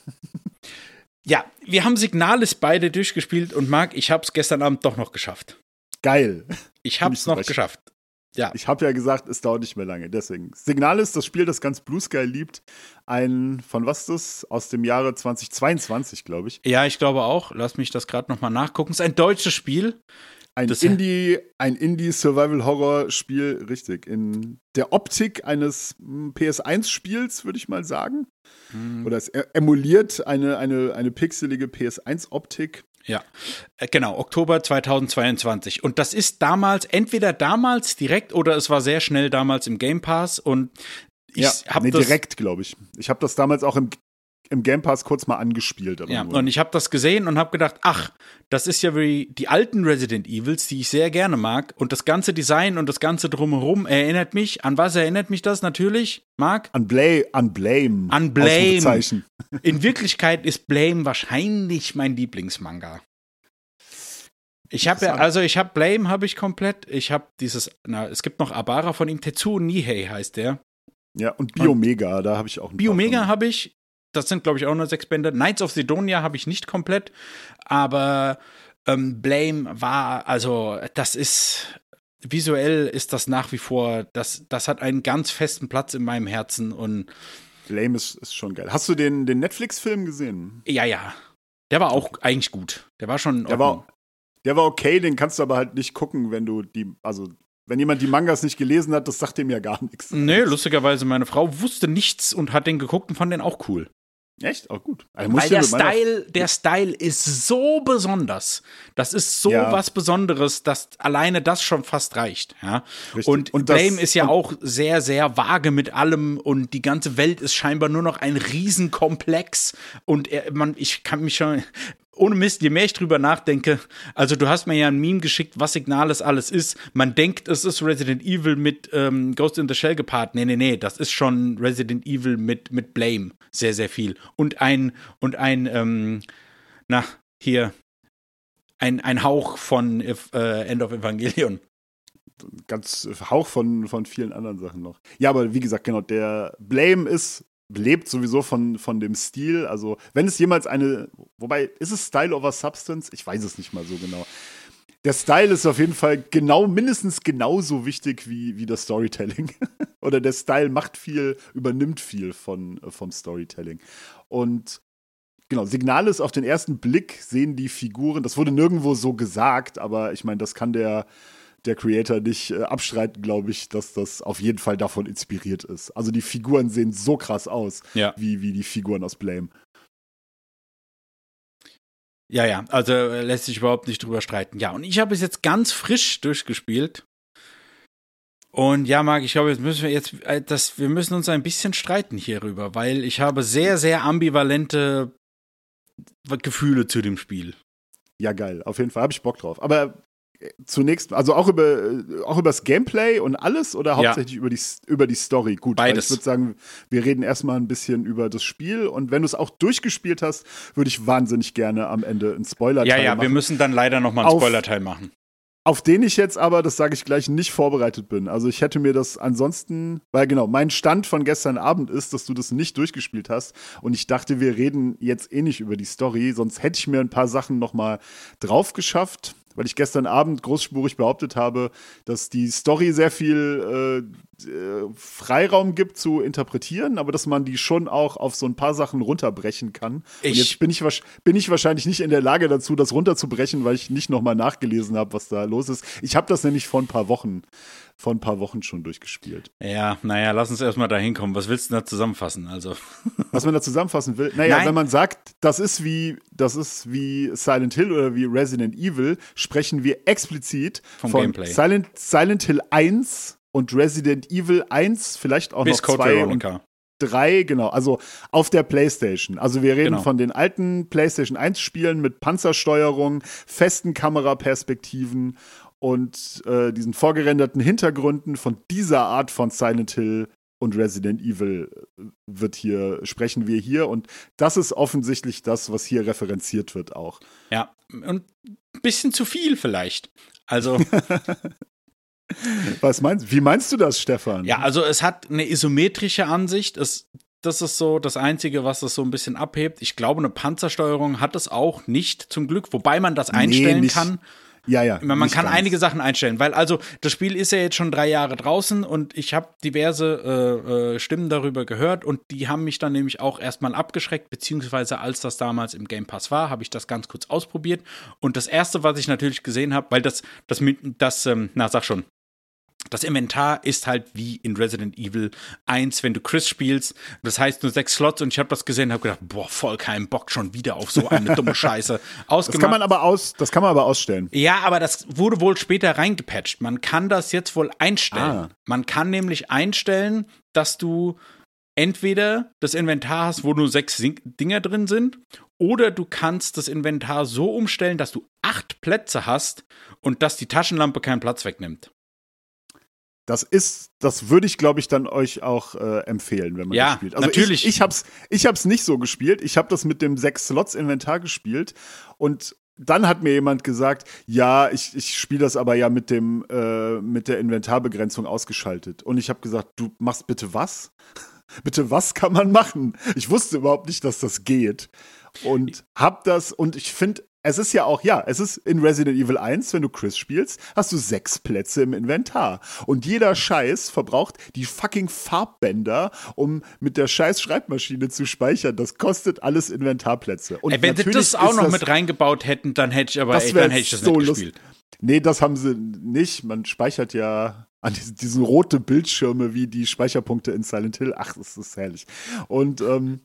Ja, wir haben Signalis beide durchgespielt und Marc, ich hab's gestern Abend doch noch geschafft. Geil. Ich hab's noch geschafft. Ja. Ich habe ja gesagt, es dauert nicht mehr lange. Deswegen. Signalis, das Spiel, das ganz Blue Sky liebt. Von was ist das? Aus dem Jahre 2022, glaube ich. Ja, ich glaube auch. Lass mich das gerade nochmal nachgucken. Es ist ein deutsches Spiel. Ein Indie-Survival-Horror-Spiel, richtig. In der Optik eines PS1-Spiels, würde ich mal sagen. Oder es emuliert eine pixelige PS1-Optik. Ja, genau, Oktober 2022. Und das ist entweder damals direkt oder es war sehr schnell damals im Game Pass. Und direkt, glaube ich. Ich habe das damals auch im Game Pass kurz mal angespielt. Aber und ich habe das gesehen und habe gedacht, ach, das ist ja wie die alten Resident Evils, die ich sehr gerne mag. Und das ganze Design und das ganze Drumherum erinnert mich, an was erinnert mich das natürlich, Marc? An Blame. An Blame. In Wirklichkeit ist Blame wahrscheinlich mein Lieblingsmanga. Blame habe ich komplett. Ich habe es gibt noch Abara von ihm, Tetsuo Nihei heißt der. Ja, und Biomega, da habe ich auch Biomega habe ich. Das sind, glaube ich, auch nur 6 Bände. Knights of Sidonia habe ich nicht komplett. Aber Blame war, also, das ist visuell ist das nach wie vor, das hat einen ganz festen Platz in meinem Herzen und Blame ist schon geil. Hast du den Netflix-Film gesehen? Ja. Der war auch eigentlich gut. Der war schon in Ordnung. Der war okay, den kannst du aber halt nicht gucken, wenn jemand die Mangas nicht gelesen hat, das sagt dem ja gar nichts. Nee, lustigerweise, meine Frau wusste nichts und hat den geguckt und fand den auch cool. Echt? Auch gut. Also weil der Style ist so besonders. Das ist so was Besonderes, dass alleine das schon fast reicht. Ja? Und Blame ist ja auch sehr, sehr vage mit allem und die ganze Welt ist scheinbar nur noch ein Riesenkomplex und ich kann mich schon, ohne Mist, je mehr ich drüber nachdenke, also du hast mir ja ein Meme geschickt, was Signalis alles ist. Man denkt, es ist Resident Evil mit Ghost in the Shell gepaart. Nee, das ist schon Resident Evil mit Blame. Sehr, sehr viel. Und ein Hauch von End of Evangelion. Ganz Hauch von vielen anderen Sachen noch. Ja, aber wie gesagt, genau, der Blame lebt sowieso von dem Stil. Also, wenn es jemals wobei, ist es Style over Substance? Ich weiß es nicht mal so genau. Der Style ist auf jeden Fall mindestens genauso wichtig wie das Storytelling. Oder der Style übernimmt viel vom Storytelling. Und genau, Signalis auf den ersten Blick sehen die Figuren, das wurde nirgendwo so gesagt, aber ich meine, das kann der Creator nicht abstreiten, glaube ich, dass das auf jeden Fall davon inspiriert ist. Also die Figuren sehen so krass aus, wie die Figuren aus Blame. Ja, also lässt sich überhaupt nicht drüber streiten. Ja, und ich habe es jetzt ganz frisch durchgespielt. Und ja, Marc, ich glaube, wir müssen uns ein bisschen streiten hierüber, weil ich habe sehr, sehr ambivalente Gefühle zu dem Spiel. Ja, geil, auf jeden Fall, habe ich Bock drauf. Aber zunächst, also auch über das Gameplay und alles oder hauptsächlich über die Story? Gut, beides. Ich würde sagen, wir reden erstmal ein bisschen über das Spiel und wenn du es auch durchgespielt hast, würde ich wahnsinnig gerne am Ende einen Spoiler-Teil machen. Ja, wir müssen dann leider nochmal einen Spoiler-Teil machen. Auf den ich jetzt aber, das sage ich gleich, nicht vorbereitet bin. Also ich hätte mir das ansonsten, weil genau, mein Stand von gestern Abend ist, dass du das nicht durchgespielt hast und ich dachte, wir reden jetzt eh nicht über die Story, sonst hätte ich mir ein paar Sachen nochmal drauf geschafft, weil ich gestern Abend großspurig behauptet habe, dass die Story sehr viel Freiraum gibt zu interpretieren, aber dass man die schon auch auf so ein paar Sachen runterbrechen kann. Und jetzt bin ich wahrscheinlich nicht in der Lage dazu, das runterzubrechen, weil ich nicht nochmal nachgelesen habe, was da los ist. Ich habe das nämlich vor ein paar Wochen schon durchgespielt. Ja, naja, lass uns erstmal da hinkommen. Was willst du da zusammenfassen? Also. Was man da zusammenfassen will? Naja, wenn man sagt, das ist wie Silent Hill oder wie Resident Evil, sprechen wir explizit vom von Gameplay. Silent Hill 1 und Resident Evil 1, vielleicht auch bis noch 2 und 3, genau, also auf der PlayStation. Also wir reden von den alten PlayStation 1 Spielen mit Panzersteuerung, festen Kameraperspektiven und diesen vorgerenderten Hintergründen. Von dieser Art von Silent Hill und Resident Evil sprechen wir hier und das ist offensichtlich das, was hier referenziert wird auch. Ja, und ein bisschen zu viel vielleicht. Also Wie meinst du das, Stefan? Ja, also es hat eine isometrische Ansicht. Das ist so das Einzige, was das so ein bisschen abhebt. Ich glaube, eine Panzersteuerung hat es auch nicht, zum Glück, wobei man das einstellen kann. Ja. Man kann einige Sachen einstellen, weil also das Spiel ist ja jetzt schon 3 Jahre draußen und ich habe diverse Stimmen darüber gehört und die haben mich dann nämlich auch erstmal abgeschreckt, beziehungsweise als das damals im Game Pass war, habe ich das ganz kurz ausprobiert und das Erste, was ich natürlich gesehen habe, weil das Inventar ist halt wie in Resident Evil 1, wenn du Chris spielst. Das heißt nur 6 Slots und ich habe das gesehen und habe gedacht, boah, voll keinen Bock schon wieder auf so eine dumme Scheiße. Das kann man aber ausstellen. Ja, aber das wurde wohl später reingepatcht. Man kann das jetzt wohl einstellen. Man kann nämlich einstellen, dass du entweder das Inventar hast, wo nur 6 Dinger drin sind, oder du kannst das Inventar so umstellen, dass du 8 Plätze hast und dass die Taschenlampe keinen Platz wegnimmt. Das würde ich, glaube ich, dann euch auch empfehlen, wenn man das spielt. Also natürlich. Ich hab's nicht so gespielt. Ich habe das mit dem 6-Slots-Inventar gespielt und dann hat mir jemand gesagt, ja, ich spiele das aber ja mit der Inventarbegrenzung ausgeschaltet. Und ich habe gesagt, du machst bitte was? Bitte was kann man machen? Ich wusste überhaupt nicht, dass das geht. Und ich finde, es ist ja auch, es ist in Resident Evil 1, wenn du Chris spielst, hast du 6 Plätze im Inventar. Und jeder Scheiß verbraucht die fucking Farbbänder, um mit der scheiß Schreibmaschine zu speichern. Das kostet alles Inventarplätze. Und wenn sie das auch noch mit reingebaut hätten, dann hätte ich das so nicht gespielt. Nee, das haben sie nicht. Man speichert ja an diesen rote Bildschirme wie die Speicherpunkte in Silent Hill. Ach, das ist herrlich. Und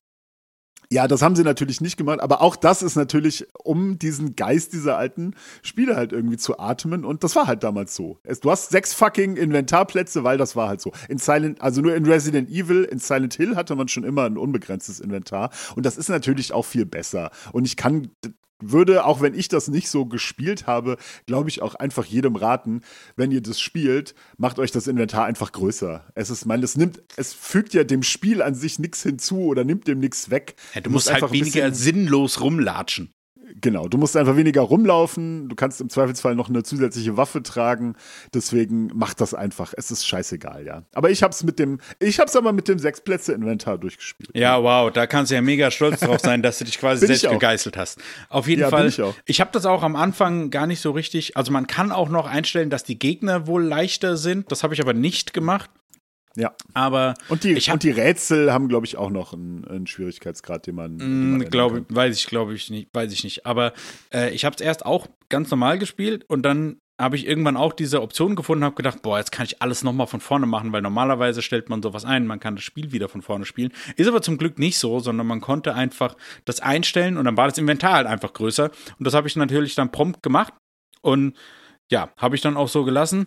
ja, das haben sie natürlich nicht gemacht, aber auch das ist natürlich, um diesen Geist dieser alten Spiele halt irgendwie zu atmen, und das war halt damals so. Du hast 6 fucking Inventarplätze, weil das war halt so. Also nur in Resident Evil, in Silent Hill hatte man schon immer ein unbegrenztes Inventar, und das ist natürlich auch viel besser. Und würde, auch wenn ich das nicht so gespielt habe, glaube ich auch einfach jedem raten, wenn ihr das spielt, macht euch das Inventar einfach größer. Es fügt ja dem Spiel an sich nichts hinzu oder nimmt dem nichts weg. Ja, du musst halt weniger sinnlos rumlatschen. Genau, du musst einfach weniger rumlaufen, du kannst im Zweifelsfall noch eine zusätzliche Waffe tragen, deswegen mach das einfach, es ist scheißegal, ja. Aber ich hab's aber mit dem 6-Plätze-Inventar durchgespielt. Ja, wow, da kannst du ja mega stolz drauf sein, dass du dich quasi selbst gegeißelt hast. Auf jeden Fall, ich habe das auch am Anfang gar nicht so richtig, also man kann auch noch einstellen, dass die Gegner wohl leichter sind, das habe ich aber nicht gemacht. Ja. Aber und die Rätsel haben, glaube ich, auch noch einen Schwierigkeitsgrad, den man weiß ich nicht. Aber ich habe es erst auch ganz normal gespielt, und dann habe ich irgendwann auch diese Option gefunden, habe gedacht, boah, jetzt kann ich alles nochmal von vorne machen, weil normalerweise stellt man sowas ein, man kann das Spiel wieder von vorne spielen. Ist aber zum Glück nicht so, sondern man konnte einfach das einstellen, und dann war das Inventar halt einfach größer. Und das habe ich natürlich dann prompt gemacht, und ja, habe ich dann auch so gelassen.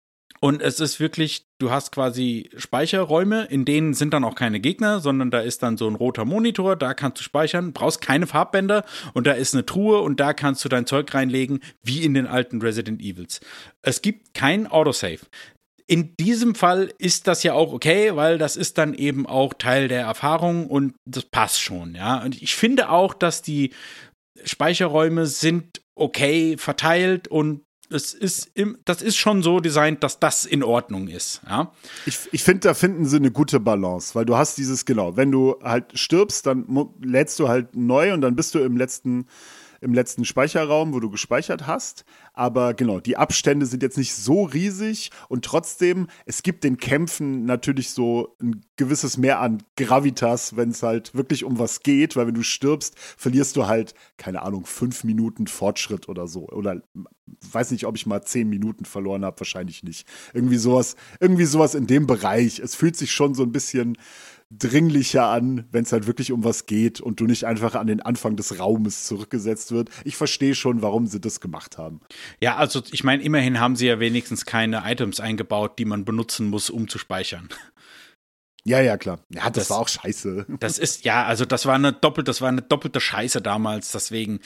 Und es ist wirklich, du hast quasi Speicherräume, in denen sind dann auch keine Gegner, sondern da ist dann so ein roter Monitor, da kannst du speichern, brauchst keine Farbbänder, und da ist eine Truhe, und da kannst du dein Zeug reinlegen, wie in den alten Resident Evils. Es gibt kein Autosave. In diesem Fall ist das ja auch okay, weil das ist dann eben auch Teil der Erfahrung, und das passt schon, ja. Und ich finde auch, dass die Speicherräume sind okay verteilt, und das ist schon so designt, dass das in Ordnung ist, ja. Ich finde, da finden sie eine gute Balance, weil du hast wenn du halt stirbst, dann lädst du halt neu, und dann bist du im letzten Speicherraum, wo du gespeichert hast. Aber genau, die Abstände sind jetzt nicht so riesig, und trotzdem, es gibt den Kämpfen natürlich so ein gewisses Mehr an Gravitas, wenn es halt wirklich um was geht, weil wenn du stirbst, verlierst du halt, keine Ahnung, 5 Minuten Fortschritt oder so. Oder weiß nicht, ob ich mal 10 Minuten verloren habe, wahrscheinlich nicht. Irgendwie sowas in dem Bereich. Es fühlt sich schon so ein bisschen dringlicher an, wenn es halt wirklich um was geht und du nicht einfach an den Anfang des Raumes zurückgesetzt wird. Ich verstehe schon, warum sie das gemacht haben. Ja, also ich meine, immerhin haben sie ja wenigstens keine Items eingebaut, die man benutzen muss, um zu speichern. Ja, klar. Ja, das war auch scheiße. Das ist, ja, also das war eine doppelte Scheiße damals, deswegen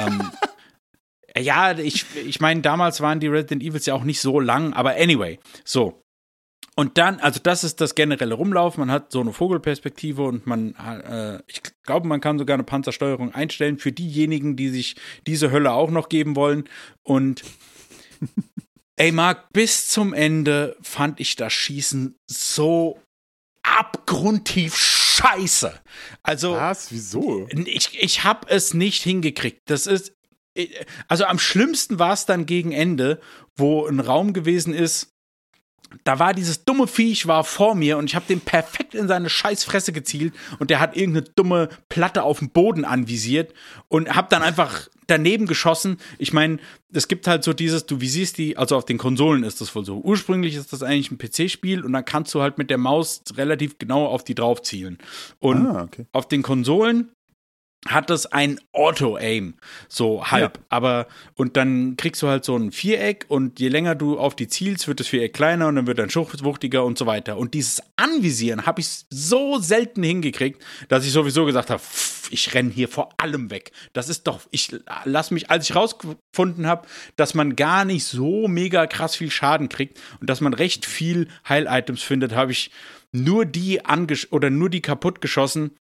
ja, ich meine, damals waren die Resident Evils ja auch nicht so lang, aber anyway, so. Und dann, also das ist das generelle Rumlaufen, man hat so eine Vogelperspektive, und ich glaube, man kann sogar eine Panzersteuerung einstellen für diejenigen, die sich diese Hölle auch noch geben wollen. Und ey, Marc, bis zum Ende fand ich das Schießen so abgrundtief scheiße. Also, was? Wieso? Ich habe es nicht hingekriegt. Also am schlimmsten war es dann gegen Ende, wo ein Raum gewesen ist, da war dieses dumme Viech vor mir, und ich habe den perfekt in seine Scheißfresse gezielt, und der hat irgendeine dumme Platte auf dem Boden anvisiert und habe dann einfach daneben geschossen. Ich meine, es gibt halt so du visierst also auf den Konsolen ist das wohl so. Ursprünglich ist das eigentlich ein PC-Spiel, und dann kannst du halt mit der Maus relativ genau auf die drauf zielen. Und okay. Auf den Konsolen hat es ein Auto-Aim, so halb, und dann kriegst du halt so ein Viereck, und je länger du auf die zielst, wird das Viereck kleiner, und dann wird dein Schuss wuchtiger und so weiter. Und dieses Anvisieren habe ich so selten hingekriegt, dass ich sowieso gesagt habe, ich renne hier vor allem weg. Das ist doch, als ich rausgefunden habe, dass man gar nicht so mega krass viel Schaden kriegt und dass man recht viel Heil-Items findet, habe ich nur die kaputt geschossen,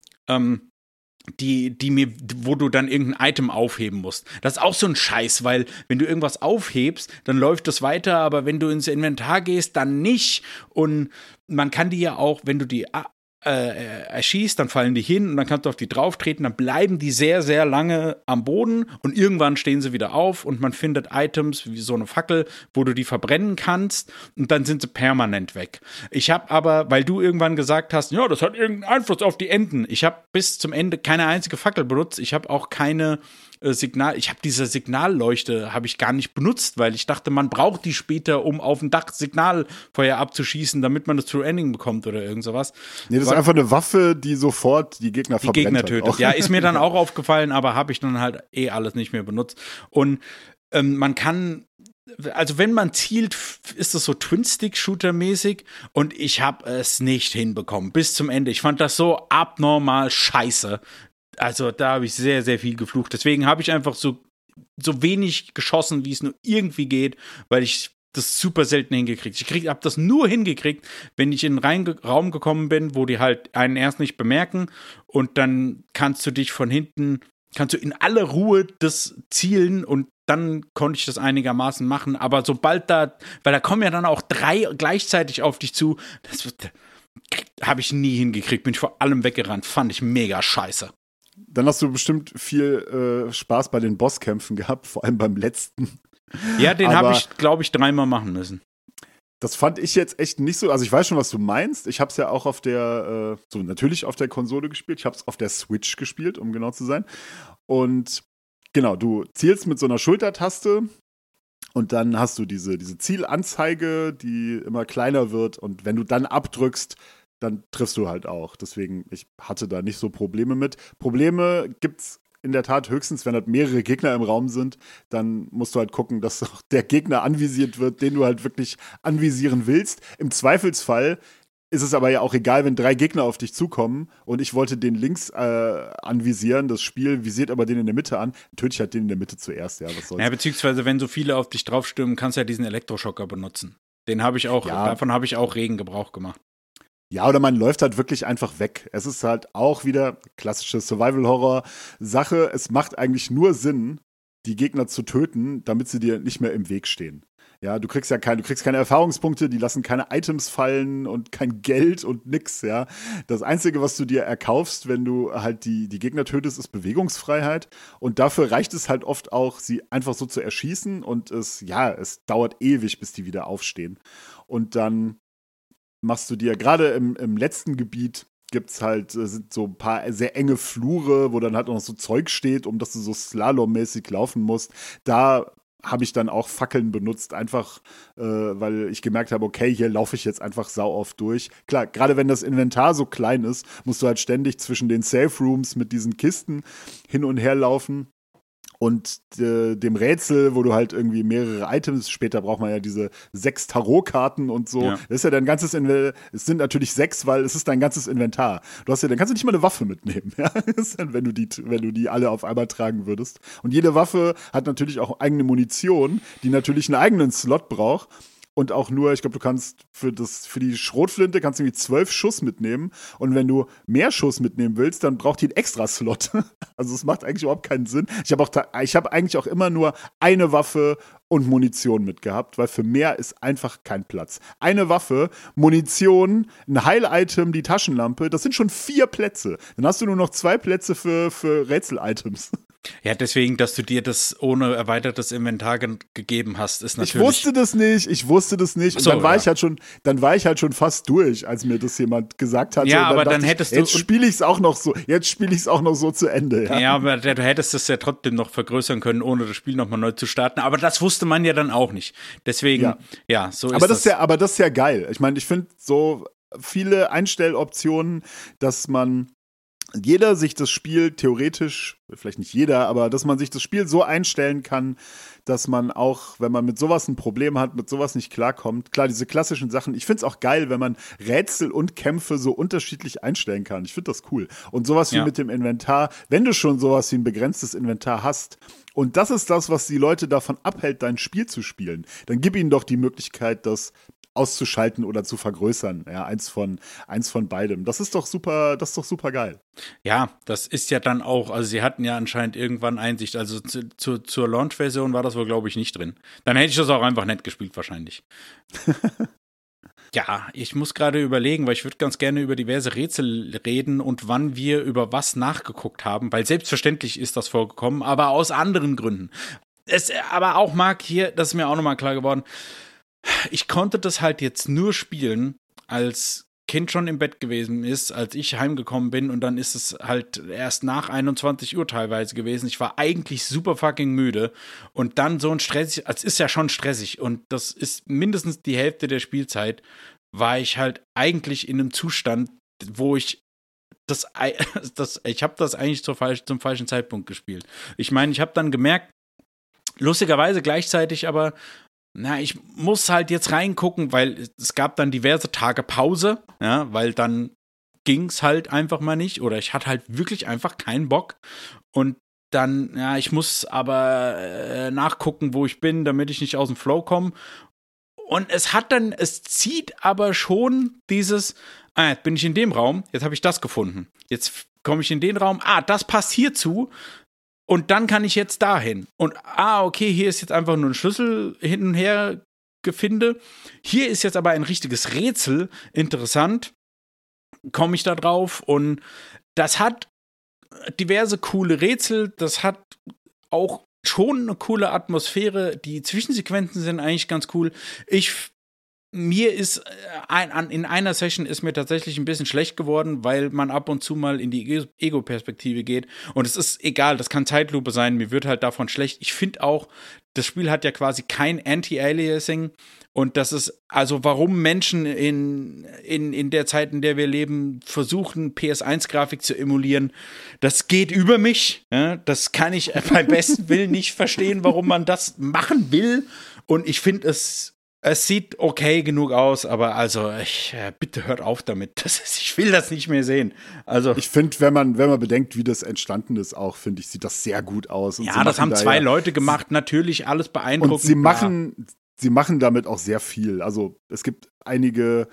wo du dann irgendein Item aufheben musst. Das ist auch so ein Scheiß, weil wenn du irgendwas aufhebst, dann läuft das weiter, aber wenn du ins Inventar gehst, dann nicht. Und man kann die ja auch, wenn du die erschießt, dann fallen die hin und dann kannst du auf die drauf treten, dann bleiben die sehr, sehr lange am Boden und irgendwann stehen sie wieder auf und man findet Items wie so eine Fackel, wo du die verbrennen kannst und dann sind sie permanent weg. Ich habe aber, weil du irgendwann gesagt hast, ja, das hat irgendeinen Einfluss auf die Enden, ich habe bis zum Ende keine einzige Fackel benutzt, ich habe auch keine ich habe diese Signalleuchte habe ich gar nicht benutzt, weil ich dachte, man braucht die später, um auf dem Dach Signalfeuer abzuschießen, damit man das True Ending bekommt oder irgend sowas. Nee, das ist einfach eine Waffe, die sofort die Gegner verbrennt. Die Gegner tötet. Ja, ist mir dann auch aufgefallen, aber habe ich dann halt alles nicht mehr benutzt. Und man kann, also wenn man zielt, ist das so Twin-Stick-Shooter-mäßig und ich habe es nicht hinbekommen bis zum Ende. Ich fand das so abnormal scheiße. Also da habe ich sehr, sehr viel geflucht. Deswegen habe ich einfach so wenig geschossen, wie es nur irgendwie geht, weil ich das super selten hingekriegt. Ich habe das nur hingekriegt, wenn ich in einen Raum gekommen bin, wo die halt einen erst nicht bemerken und dann kannst du in aller Ruhe das zielen und dann konnte ich das einigermaßen machen. Aber sobald weil da kommen ja dann auch 3 gleichzeitig auf dich zu, das habe ich nie hingekriegt, bin ich vor allem weggerannt, fand ich mega scheiße. Dann hast du bestimmt viel Spaß bei den Bosskämpfen gehabt, vor allem beim letzten. Ja, den habe ich, glaube ich, 3-mal machen müssen. Das fand ich jetzt echt nicht so. Also ich weiß schon, was du meinst. Ich habe es ja auch natürlich auf der Konsole gespielt. Ich habe es auf der Switch gespielt, um genau zu sein. Und genau, du zielst mit so einer Schultertaste und dann hast du diese Zielanzeige, die immer kleiner wird. Und wenn du dann abdrückst, dann triffst du halt auch. Deswegen, ich hatte da nicht so Probleme mit. Probleme gibt's in der Tat höchstens, wenn halt mehrere Gegner im Raum sind, dann musst du halt gucken, dass auch der Gegner anvisiert wird, den du halt wirklich anvisieren willst. Im Zweifelsfall ist es aber ja auch egal, wenn 3 Gegner auf dich zukommen und ich wollte den links anvisieren, das Spiel visiert aber den in der Mitte an, natürlich halt den in der Mitte zuerst, ja, was soll's. Ja, beziehungsweise wenn so viele auf dich draufstürmen, kannst du ja diesen Elektroschocker benutzen. Davon habe ich auch regen Gebrauch gemacht. Ja, oder man läuft halt wirklich einfach weg. Es ist halt auch wieder klassische Survival-Horror-Sache. Es macht eigentlich nur Sinn, die Gegner zu töten, damit sie dir nicht mehr im Weg stehen. Ja, du kriegst keine Erfahrungspunkte, die lassen keine Items fallen und kein Geld und nix, ja. Das Einzige, was du dir erkaufst, wenn du halt die Gegner tötest, ist Bewegungsfreiheit. Und dafür reicht es halt oft auch, sie einfach so zu erschießen und es dauert ewig, bis die wieder aufstehen. Und dann machst du dir, gerade im letzten Gebiet gibt's halt, sind so ein paar sehr enge Flure, wo dann halt noch so Zeug steht, um dass du so slalommäßig laufen musst. Da habe ich dann auch Fackeln benutzt, einfach weil ich gemerkt habe, okay, hier laufe ich jetzt einfach sau oft durch. Klar, gerade wenn das Inventar so klein ist, musst du halt ständig zwischen den Safe Rooms mit diesen Kisten hin und her laufen. Und dem Rätsel, wo du halt irgendwie mehrere Items, später braucht man ja diese 6 Tarotkarten und so. Ja. Das ist ja dein ganzes Inventar. Es sind natürlich 6, weil es ist dein ganzes Inventar. Dann kannst du nicht mal eine Waffe mitnehmen, ja? wenn du die alle auf einmal tragen würdest. Und jede Waffe hat natürlich auch eigene Munition, die natürlich einen eigenen Slot braucht. Und auch nur, ich glaube, du kannst für die Schrotflinte kannst du irgendwie 12 Schuss mitnehmen. Und wenn du mehr Schuss mitnehmen willst, dann braucht die einen extra Slot. Also es macht eigentlich überhaupt keinen Sinn. Ich habe eigentlich auch immer nur eine Waffe und Munition mitgehabt, weil für mehr ist einfach kein Platz. Eine Waffe, Munition, ein Heil-Item, die Taschenlampe, das sind schon 4 Plätze. Dann hast du nur noch 2 Plätze für Rätsel-Items. Ja, deswegen, dass du dir das ohne erweitertes Inventar gegeben hast, ist natürlich. Ich wusste das nicht. So, und dann war ich halt schon fast durch, als mir das jemand gesagt hat. Ja, aber dann hättest du. Jetzt spiele ich es auch noch so zu Ende. Ja, aber du hättest es ja trotzdem noch vergrößern können, ohne das Spiel nochmal neu zu starten. Aber das wusste man ja dann auch nicht. Deswegen, ja so ist das. Aber das ist ja geil. Ich meine, ich finde so viele Einstelloptionen, dass jeder sich das Spiel theoretisch, vielleicht nicht jeder, aber dass man sich das Spiel so einstellen kann, dass man auch, wenn man mit sowas ein Problem hat, mit sowas nicht klarkommt, klar, diese klassischen Sachen, ich finde es auch geil, wenn man Rätsel und Kämpfe so unterschiedlich einstellen kann. Ich finde das cool. Und sowas wie mit dem Inventar, wenn du schon sowas wie ein begrenztes Inventar hast, und das ist das, was die Leute davon abhält, dein Spiel zu spielen, dann gib ihnen doch die Möglichkeit, das auszuschalten oder zu vergrößern. Ja, eins von beidem. Das ist doch super geil. Ja, das ist ja dann auch, also sie hatten ja anscheinend irgendwann Einsicht. Also zur Launch-Version war das wohl, glaube ich, nicht drin. Dann hätte ich das auch einfach nett gespielt, wahrscheinlich. Ja, ich muss gerade überlegen, weil ich würde ganz gerne über diverse Rätsel reden und wann wir über was nachgeguckt haben, weil selbstverständlich ist das vorgekommen, aber aus anderen Gründen. Aber auch Marc hier, das ist mir auch nochmal klar geworden, ich konnte das halt jetzt nur spielen, als Kind schon im Bett gewesen ist, als ich heimgekommen bin und dann ist es halt erst nach 21 Uhr teilweise gewesen. Ich war eigentlich super fucking müde und dann so ein stressig, es ist ja schon stressig und das ist mindestens die Hälfte der Spielzeit, war ich halt eigentlich in einem Zustand, wo ich ich habe das eigentlich zum falschen Zeitpunkt gespielt. Ich meine, ich habe dann gemerkt, lustigerweise gleichzeitig aber, ich muss halt jetzt reingucken, weil es gab dann diverse Tage Pause, ja, weil dann ging's halt einfach mal nicht oder ich hatte halt wirklich einfach keinen Bock und dann, ich muss aber nachgucken, wo ich bin, damit ich nicht aus dem Flow komme und es zieht aber schon dieses, jetzt bin ich in dem Raum, jetzt habe ich das gefunden, jetzt komme ich in den Raum, das passt hierzu. Und dann kann ich jetzt dahin. Und, okay, hier ist jetzt einfach nur ein Schlüssel hin und her gefinde. Hier ist jetzt aber ein richtiges Rätsel. Interessant. Komme ich da drauf. Und das hat diverse coole Rätsel. Das hat auch schon eine coole Atmosphäre. Die Zwischensequenzen sind eigentlich ganz cool. Mir ist in einer Session ist mir tatsächlich ein bisschen schlecht geworden, weil man ab und zu mal in die Ego-Perspektive geht. Und es ist egal, das kann Zeitlupe sein, mir wird halt davon schlecht. Ich finde auch, das Spiel hat ja quasi kein Anti-Aliasing. Und das ist, also warum Menschen in der Zeit, in der wir leben, versuchen, PS1-Grafik zu emulieren, das geht über mich. Ja? Das kann ich beim besten Willen nicht verstehen, warum man das machen will. Und ich finde es sieht okay genug aus, aber also bitte hört auf damit. Ich will das nicht mehr sehen. Also ich finde, wenn man bedenkt, wie das entstanden ist, auch finde ich, sieht das sehr gut aus. Und das haben zwei Leute gemacht. Natürlich alles beeindruckend. Und sie machen damit auch sehr viel. Also es gibt einige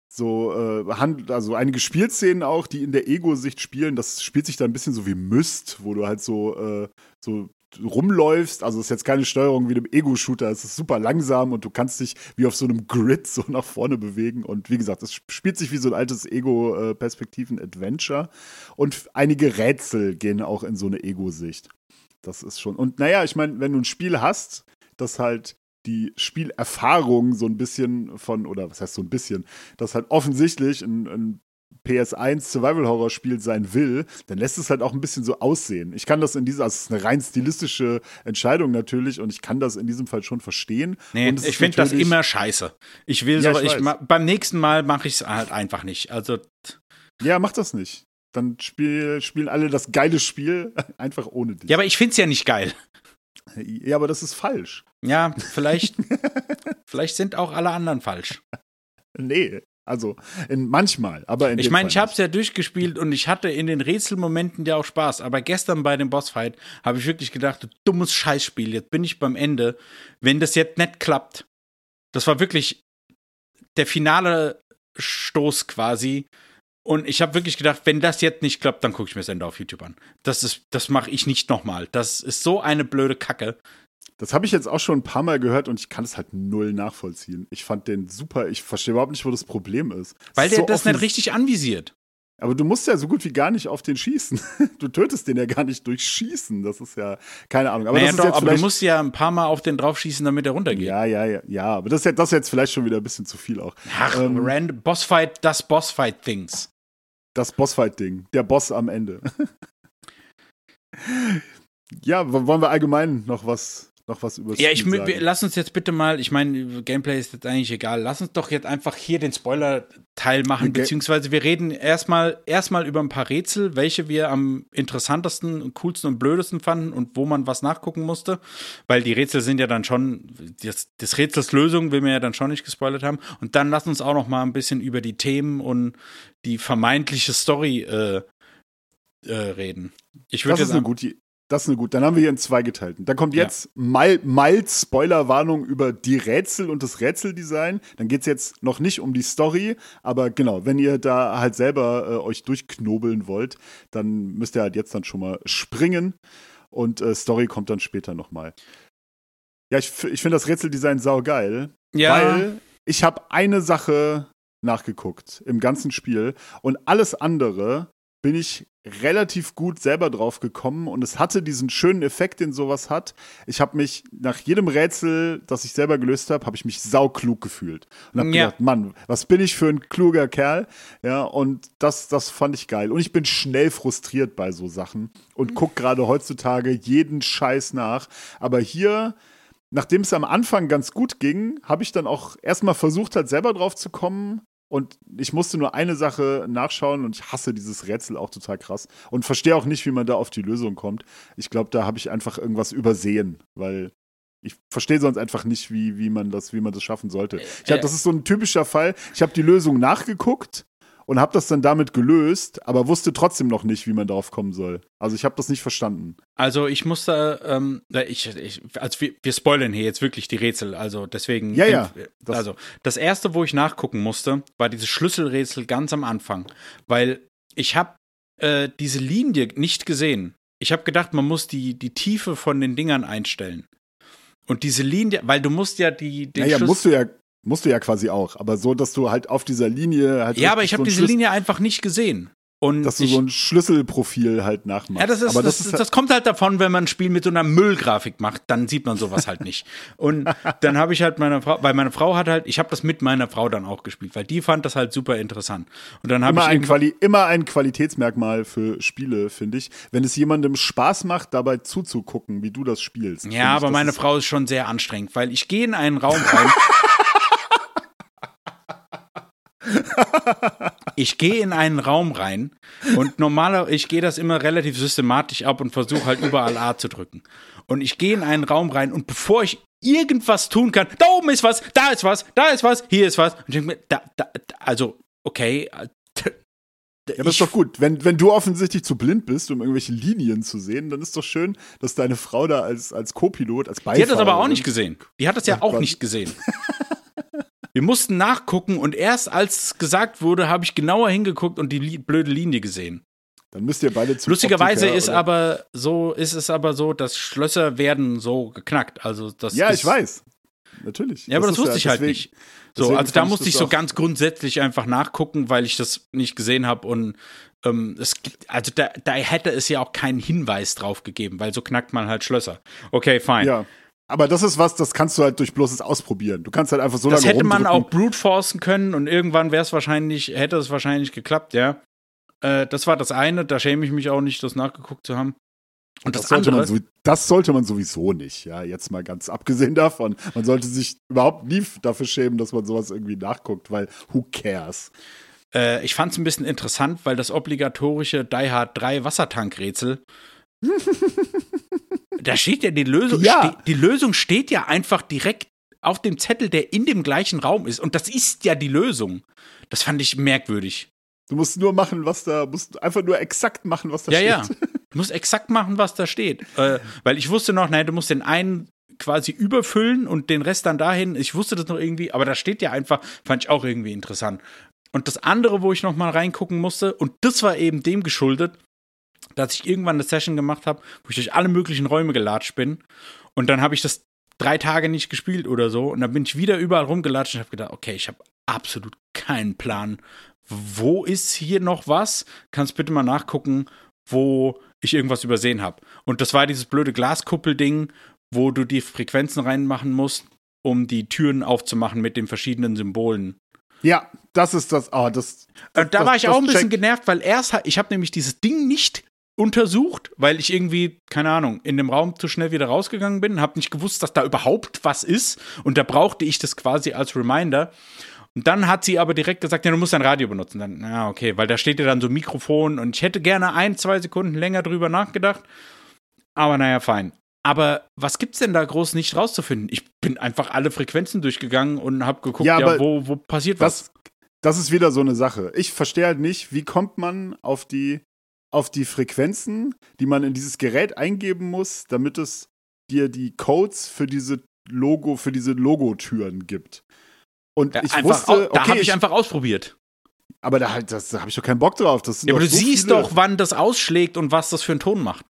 einige Spielszenen auch, die in der Ego-Sicht spielen. Das spielt sich da ein bisschen so wie Myst, wo du halt so rumläufst, also es ist jetzt keine Steuerung wie im Ego-Shooter, es ist super langsam und du kannst dich wie auf so einem Grid so nach vorne bewegen und wie gesagt, es spielt sich wie so ein altes Ego-Perspektiven-Adventure und einige Rätsel gehen auch in so eine Ego-Sicht. Das ist schon, und ich meine, wenn du ein Spiel hast, das halt die Spielerfahrung so ein bisschen oder was heißt so ein bisschen, das halt offensichtlich ein PS1 Survival-Horror-Spiel sein will, dann lässt es halt auch ein bisschen so aussehen. Ich kann das also es ist eine rein stilistische Entscheidung natürlich und ich kann das in diesem Fall schon verstehen. Nee, ich finde das immer scheiße. Ich will beim nächsten Mal mache ich es halt einfach nicht. Also ja, mach das nicht. Dann spielen alle das geile Spiel einfach ohne dich. Ja, aber ich finde es ja nicht geil. Ja, aber das ist falsch. Ja, vielleicht sind auch alle anderen falsch. Nee. Also manchmal, aber ich meine, ich habe es ja durchgespielt und ich hatte in den Rätselmomenten ja auch Spaß. Aber gestern bei dem Bossfight habe ich wirklich gedacht, du dummes Scheißspiel, jetzt bin ich beim Ende. Wenn das jetzt nicht klappt, das war wirklich der finale Stoß quasi. Und ich habe wirklich gedacht, wenn das jetzt nicht klappt, dann gucke ich mir das Ende auf YouTube an. Das mache ich nicht nochmal. Das ist so eine blöde Kacke. Das habe ich jetzt auch schon ein paar Mal gehört und ich kann es halt null nachvollziehen. Ich fand den super, ich verstehe überhaupt nicht, wo das Problem ist. Weil der das nicht richtig anvisiert. Aber du musst ja so gut wie gar nicht auf den schießen. Du tötest den ja gar nicht durch Schießen. Das ist ja, keine Ahnung. Aber, aber du musst ja ein paar Mal auf den drauf schießen, damit er runtergeht. Ja. Aber das ist jetzt vielleicht schon wieder ein bisschen zu viel auch. Ach, random Bossfight, das Bossfight-Things. Das Bossfight-Ding. Der Boss am Ende. Ja, wollen wir allgemein noch was über das Spiel sagen? Lass uns jetzt bitte mal, ich meine, Gameplay ist jetzt eigentlich egal, lass uns doch jetzt einfach hier den Spoiler-Teil machen, beziehungsweise wir reden erstmal über ein paar Rätsel, welche wir am interessantesten, coolsten und blödesten fanden und wo man was nachgucken musste, weil die Rätsel sind ja dann schon, das Rätsels Lösung will man ja dann schon nicht gespoilert haben und dann lass uns auch noch mal ein bisschen über die Themen und die vermeintliche Story reden. Das ist eine gute. Dann haben wir hier einen zweigeteilten. Dann kommt jetzt mild Spoilerwarnung über die Rätsel und das Rätseldesign. Dann geht es jetzt noch nicht um die Story, aber genau, wenn ihr da halt selber euch durchknobeln wollt, dann müsst ihr halt jetzt dann schon mal springen und Story kommt dann später nochmal. Ja, ich finde das Rätseldesign saugeil, weil Ich habe eine Sache nachgeguckt im ganzen Spiel und alles andere bin ich relativ gut selber drauf gekommen und es hatte diesen schönen Effekt, den sowas hat. Ich habe mich nach jedem Rätsel, das ich selber gelöst habe, habe ich mich sauklug gefühlt und habe gedacht, Mann, was bin ich für ein kluger Kerl? Ja, und das fand ich geil. Und ich bin schnell frustriert bei so Sachen und gucke gerade heutzutage jeden Scheiß nach. Aber hier, nachdem es am Anfang ganz gut ging, habe ich dann auch erstmal versucht, halt selber drauf zu kommen. Und ich musste nur eine Sache nachschauen und ich hasse dieses Rätsel auch total krass. Und verstehe auch nicht, wie man da auf die Lösung kommt. Ich glaube, da habe ich einfach irgendwas übersehen, weil ich verstehe sonst einfach nicht, wie man das schaffen sollte. Das ist so ein typischer Fall. Ich habe die Lösung nachgeguckt und habe das dann damit gelöst, aber wusste trotzdem noch nicht, wie man darauf kommen soll. Also ich habe das nicht verstanden. Also ich musste, also wir spoilern hier jetzt wirklich die Rätsel, also deswegen. Ja. Also das erste, wo ich nachgucken musste, war dieses Schlüsselrätsel ganz am Anfang, weil ich habe diese Linie nicht gesehen. Ich habe gedacht, man muss die Tiefe von den Dingern einstellen. Und diese Linie, weil du musst ja den musst du ja quasi auch, aber so, dass du halt auf dieser Linie halt. Ja, aber ich habe diese Linie einfach nicht gesehen. Und dass du so ein Schlüsselprofil halt nachmachst. Ja, das kommt halt davon, wenn man ein Spiel mit so einer Müllgrafik macht, dann sieht man sowas halt nicht. Und dann habe ich halt meine Frau hat halt, ich habe das mit meiner Frau dann auch gespielt, weil die fand das halt super interessant. Und dann habe immer ein Qualitätsmerkmal für Spiele, finde ich, wenn es jemandem Spaß macht, dabei zuzugucken, wie du das spielst. Ja, aber meine Frau ist schon sehr anstrengend, weil ich gehe in einen Raum rein. Ich gehe in einen Raum rein und ich gehe das immer relativ systematisch ab und versuche halt überall A zu drücken. Und ich gehe in einen Raum rein und bevor ich irgendwas tun kann, da oben ist was, da ist was, da ist was, hier ist was. Und ich denke mir, also, okay. Ja, aber ist doch gut. Wenn du offensichtlich zu blind bist, um irgendwelche Linien zu sehen, dann ist doch schön, dass deine Frau da als Co-Pilot, als Beifahrer. Die hat das aber auch nicht gesehen. Die hat das ja auch nicht gesehen. Wir mussten nachgucken und erst als gesagt wurde, habe ich genauer hingeguckt und die blöde Linie gesehen. Dann müsst ihr beide zu Lustigerweise ist es aber so, dass Schlösser werden so geknackt. Also das ich weiß. Natürlich. Ja, aber das wusste ich halt nicht. So, also da musste ich so ganz grundsätzlich einfach nachgucken, weil ich das nicht gesehen habe und da hätte es ja auch keinen Hinweis drauf gegeben, weil so knackt man halt Schlösser. Okay, fine. Ja. Aber das ist was, das kannst du halt durch bloßes Ausprobieren. Du kannst halt einfach so lange rumdrücken. Das hätte man auch brute forcen können und irgendwann hätte es wahrscheinlich geklappt, ja. Das war das eine, da schäme ich mich auch nicht, das nachgeguckt zu haben. Und das andere. Das sollte man sowieso nicht, ja. Jetzt mal ganz abgesehen davon. Man sollte sich überhaupt nie dafür schämen, dass man sowas irgendwie nachguckt, weil who cares? Ich fand es ein bisschen interessant, weil das obligatorische Die Hard 3 Wassertankrätsel da steht ja die Lösung. Ja. Die Lösung steht ja einfach direkt auf dem Zettel, der in dem gleichen Raum ist. Und das ist ja die Lösung. Das fand ich merkwürdig. Du musst musst einfach nur exakt machen, was da steht. Ja. Du musst exakt machen, was da steht. Weil ich wusste noch, du musst den einen quasi überfüllen und den Rest dann dahin. Ich wusste das noch irgendwie, aber da steht ja einfach, fand ich auch irgendwie interessant. Und das andere, wo ich noch mal reingucken musste, und das war eben dem geschuldet, dass ich irgendwann eine Session gemacht habe, wo ich durch alle möglichen Räume gelatscht bin. Und dann habe ich das 3 Tage nicht gespielt oder so. Und dann bin ich wieder überall rumgelatscht und habe gedacht, okay, ich habe absolut keinen Plan. Wo ist hier noch was? Kannst bitte mal nachgucken, wo ich irgendwas übersehen habe. Und das war dieses blöde Glaskuppel-Ding, wo du die Frequenzen reinmachen musst, um die Türen aufzumachen mit den verschiedenen Symbolen. Ja, das ist das. Oh, da war ich auch ein bisschen genervt, weil ich habe nämlich dieses Ding nicht untersucht, weil ich irgendwie, keine Ahnung, in dem Raum zu schnell wieder rausgegangen bin, habe nicht gewusst, dass da überhaupt was ist und da brauchte ich das quasi als Reminder. Und dann hat sie aber direkt gesagt, ja, du musst dein Radio benutzen. Dann, ja, okay, weil da steht ja dann so ein Mikrofon und ich hätte gerne 1-2 Sekunden länger drüber nachgedacht, aber naja, fein. Aber was gibt's denn da groß nicht rauszufinden? Ich bin einfach alle Frequenzen durchgegangen und habe geguckt, wo passiert was. Das ist wieder so eine Sache. Ich verstehe halt nicht, wie kommt man auf die Frequenzen, die man in dieses Gerät eingeben muss, damit es dir die Codes für diese Logotüren gibt. Und ich wusste, da habe ich einfach ausprobiert. Aber da habe ich doch keinen Bock drauf. Aber du siehst doch, wann das ausschlägt und was das für einen Ton macht.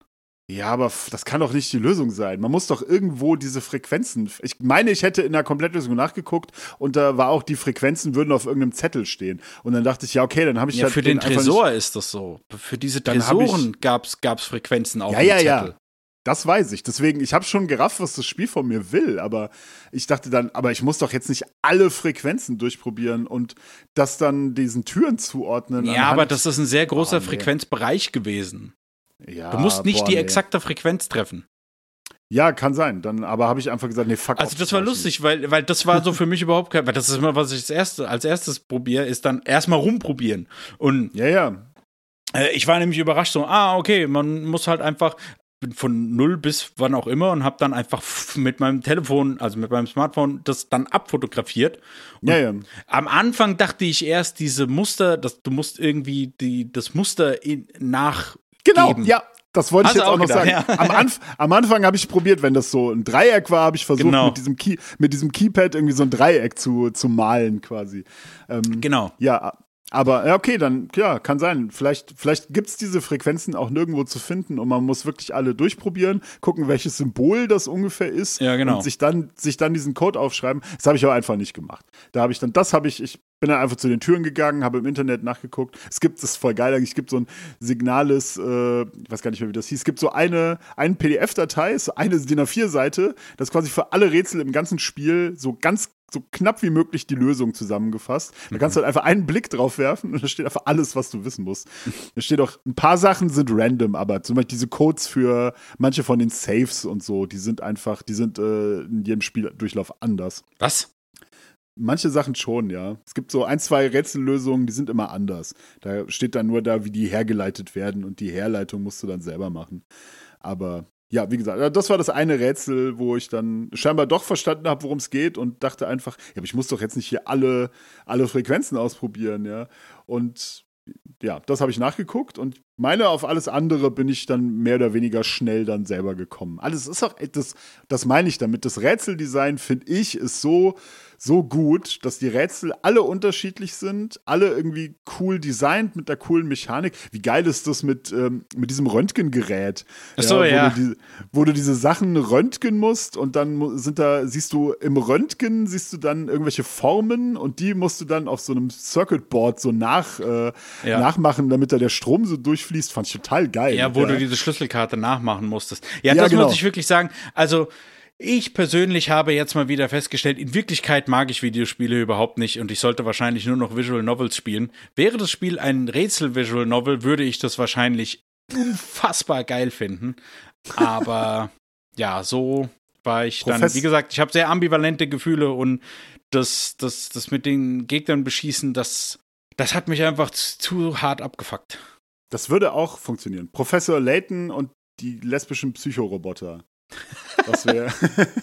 Ja, aber das kann doch nicht die Lösung sein. Man muss doch irgendwo diese Frequenzen. Ich meine, ich hätte in der Komplettlösung nachgeguckt und da war auch, die Frequenzen würden auf irgendeinem Zettel stehen. Und dann dachte ich, ja, okay, dann habe ich ja, halt für den Tresor ist das so. Für diese Tresoren gab's Frequenzen auf dem Zettel. Ja. Das weiß ich. Deswegen, ich habe schon gerafft, was das Spiel von mir will, aber ich dachte dann, aber ich muss doch jetzt nicht alle Frequenzen durchprobieren und das dann diesen Türen zuordnen. Ja, aber das ist ein sehr großer Frequenzbereich gewesen. Ja, du musst nicht die exakte Frequenz treffen. Ja, kann sein. Dann, aber habe ich einfach gesagt, nee, fuck. Also das war lustig, weil das war so für mich überhaupt kein, weil das ist immer, was ich als erstes probiere, ist dann erstmal rumprobieren. Und ja. Ich war nämlich überrascht, so, okay, man muss halt einfach von 0 bis wann auch immer und habe dann einfach mit meinem Telefon, also mit meinem Smartphone, das dann abfotografiert. Ja. Am Anfang dachte ich erst, diese Muster, du musst irgendwie das Muster nach Genau, ja, das wollte ich jetzt auch noch sagen. Ja. Am Anfang habe ich probiert, wenn das so ein Dreieck war, habe ich versucht, mit diesem Keypad irgendwie so ein Dreieck zu malen quasi. Genau. Ja, aber ja, okay, dann, ja, kann sein. Vielleicht gibt es diese Frequenzen auch nirgendwo zu finden und man muss wirklich alle durchprobieren, gucken, welches Symbol das ungefähr ist, ja, genau. und sich dann diesen Code aufschreiben. Das habe ich aber einfach nicht gemacht. Ich bin dann einfach zu den Türen gegangen, habe im Internet nachgeguckt. Das ist voll geil, es gibt so ein signales, ich weiß gar nicht mehr, wie das hieß, es gibt so eine PDF-Datei, so eine DIN A4-Seite, das ist quasi für alle Rätsel im ganzen Spiel so knapp wie möglich die Lösung zusammengefasst. Da kannst du halt einfach einen Blick drauf werfen und da steht einfach alles, was du wissen musst. Da steht auch, ein paar Sachen sind random, aber zum Beispiel diese Codes für manche von den Saves und so, die sind in jedem Spieldurchlauf anders. Was? Manche Sachen schon, ja. Es gibt so 1, 2 Rätsellösungen, die sind immer anders. Da steht dann nur da, wie die hergeleitet werden und die Herleitung musst du dann selber machen. Aber ja, wie gesagt, das war das eine Rätsel, wo ich dann scheinbar doch verstanden habe, worum es geht und dachte einfach, ja, aber ich muss doch jetzt nicht hier alle Frequenzen ausprobieren, ja. Und ja, das habe ich nachgeguckt und auf alles andere bin ich dann mehr oder weniger schnell dann selber gekommen. Alles ist auch, das meine ich damit. Das Rätseldesign, finde ich, ist so gut, dass die Rätsel alle unterschiedlich sind, alle irgendwie cool designt mit der coolen Mechanik. Wie geil ist das mit diesem Röntgengerät? Achso, ja. Wo du diese Sachen röntgen musst und dann siehst du im Röntgen dann irgendwelche Formen und die musst du dann auf so einem Circuitboard so nachmachen, damit da der Strom so durchfließt. Fand ich total geil. Ja, wo du diese Schlüsselkarte nachmachen musstest. Ja, das genau. Muss ich wirklich sagen. Also ich persönlich habe jetzt mal wieder festgestellt, in Wirklichkeit mag ich Videospiele überhaupt nicht und ich sollte wahrscheinlich nur noch Visual Novels spielen. Wäre das Spiel ein Rätsel-Visual Novel, würde ich das wahrscheinlich unfassbar geil finden. Aber ja, so war ich dann, wie gesagt, ich habe sehr ambivalente Gefühle und das mit den Gegnern beschießen, das hat mich einfach zu hart abgefuckt. Das würde auch funktionieren. Professor Layton und die lesbischen Psychoroboter. Das wäre.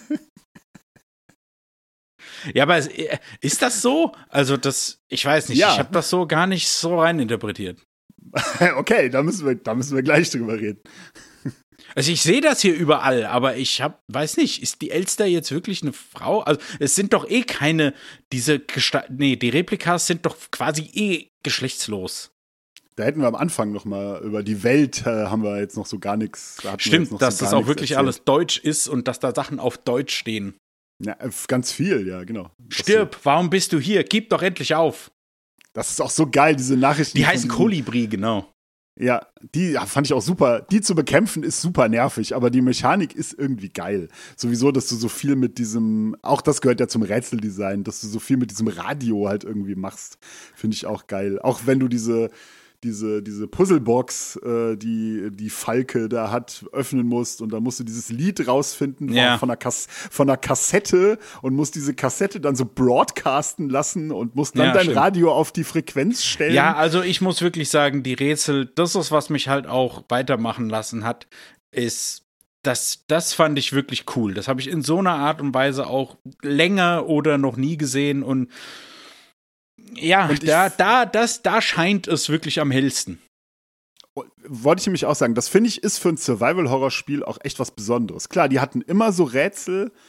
Ja, aber ist das so? Also ich weiß nicht, ja. Ich habe das so gar nicht so reininterpretiert. Okay, da müssen wir gleich drüber reden. Also ich sehe das hier überall, aber weiß nicht, ist die Elster jetzt wirklich eine Frau? Also es sind doch keine, die Replikas sind doch quasi geschlechtslos. Da hätten wir am Anfang noch mal über die Welt haben wir jetzt noch so gar nichts. Stimmt, dass das auch wirklich alles Deutsch ist und dass da Sachen auf Deutsch stehen. Ja, ganz viel, ja, genau. Stirb, warum bist du hier? Gib doch endlich auf. Das ist auch so geil, diese Nachrichten. Die heißen Kolibri, genau. Ja, die fand ich auch super. Die zu bekämpfen ist super nervig, aber die Mechanik ist irgendwie geil. Sowieso, dass du so viel mit diesem, auch das gehört ja zum Rätseldesign, dass du so viel mit diesem Radio halt irgendwie machst, finde ich auch geil. Auch wenn du diese Puzzlebox, die Falke da hat, öffnen musst und dann musst du dieses Lied rausfinden von einer Kassette und musst diese Kassette dann so broadcasten lassen und musst dann dein Radio auf die Frequenz stellen. Ja, also ich muss wirklich sagen, die Rätsel, das ist, was mich halt auch weitermachen lassen hat, ist, das fand ich wirklich cool. Das habe ich in so einer Art und Weise auch länger oder noch nie gesehen und ja, und da scheint es wirklich am hellsten. Wollte ich nämlich auch sagen, das finde ich ist für ein Survival-Horror-Spiel auch echt was Besonderes. Klar, die hatten immer so Rätsel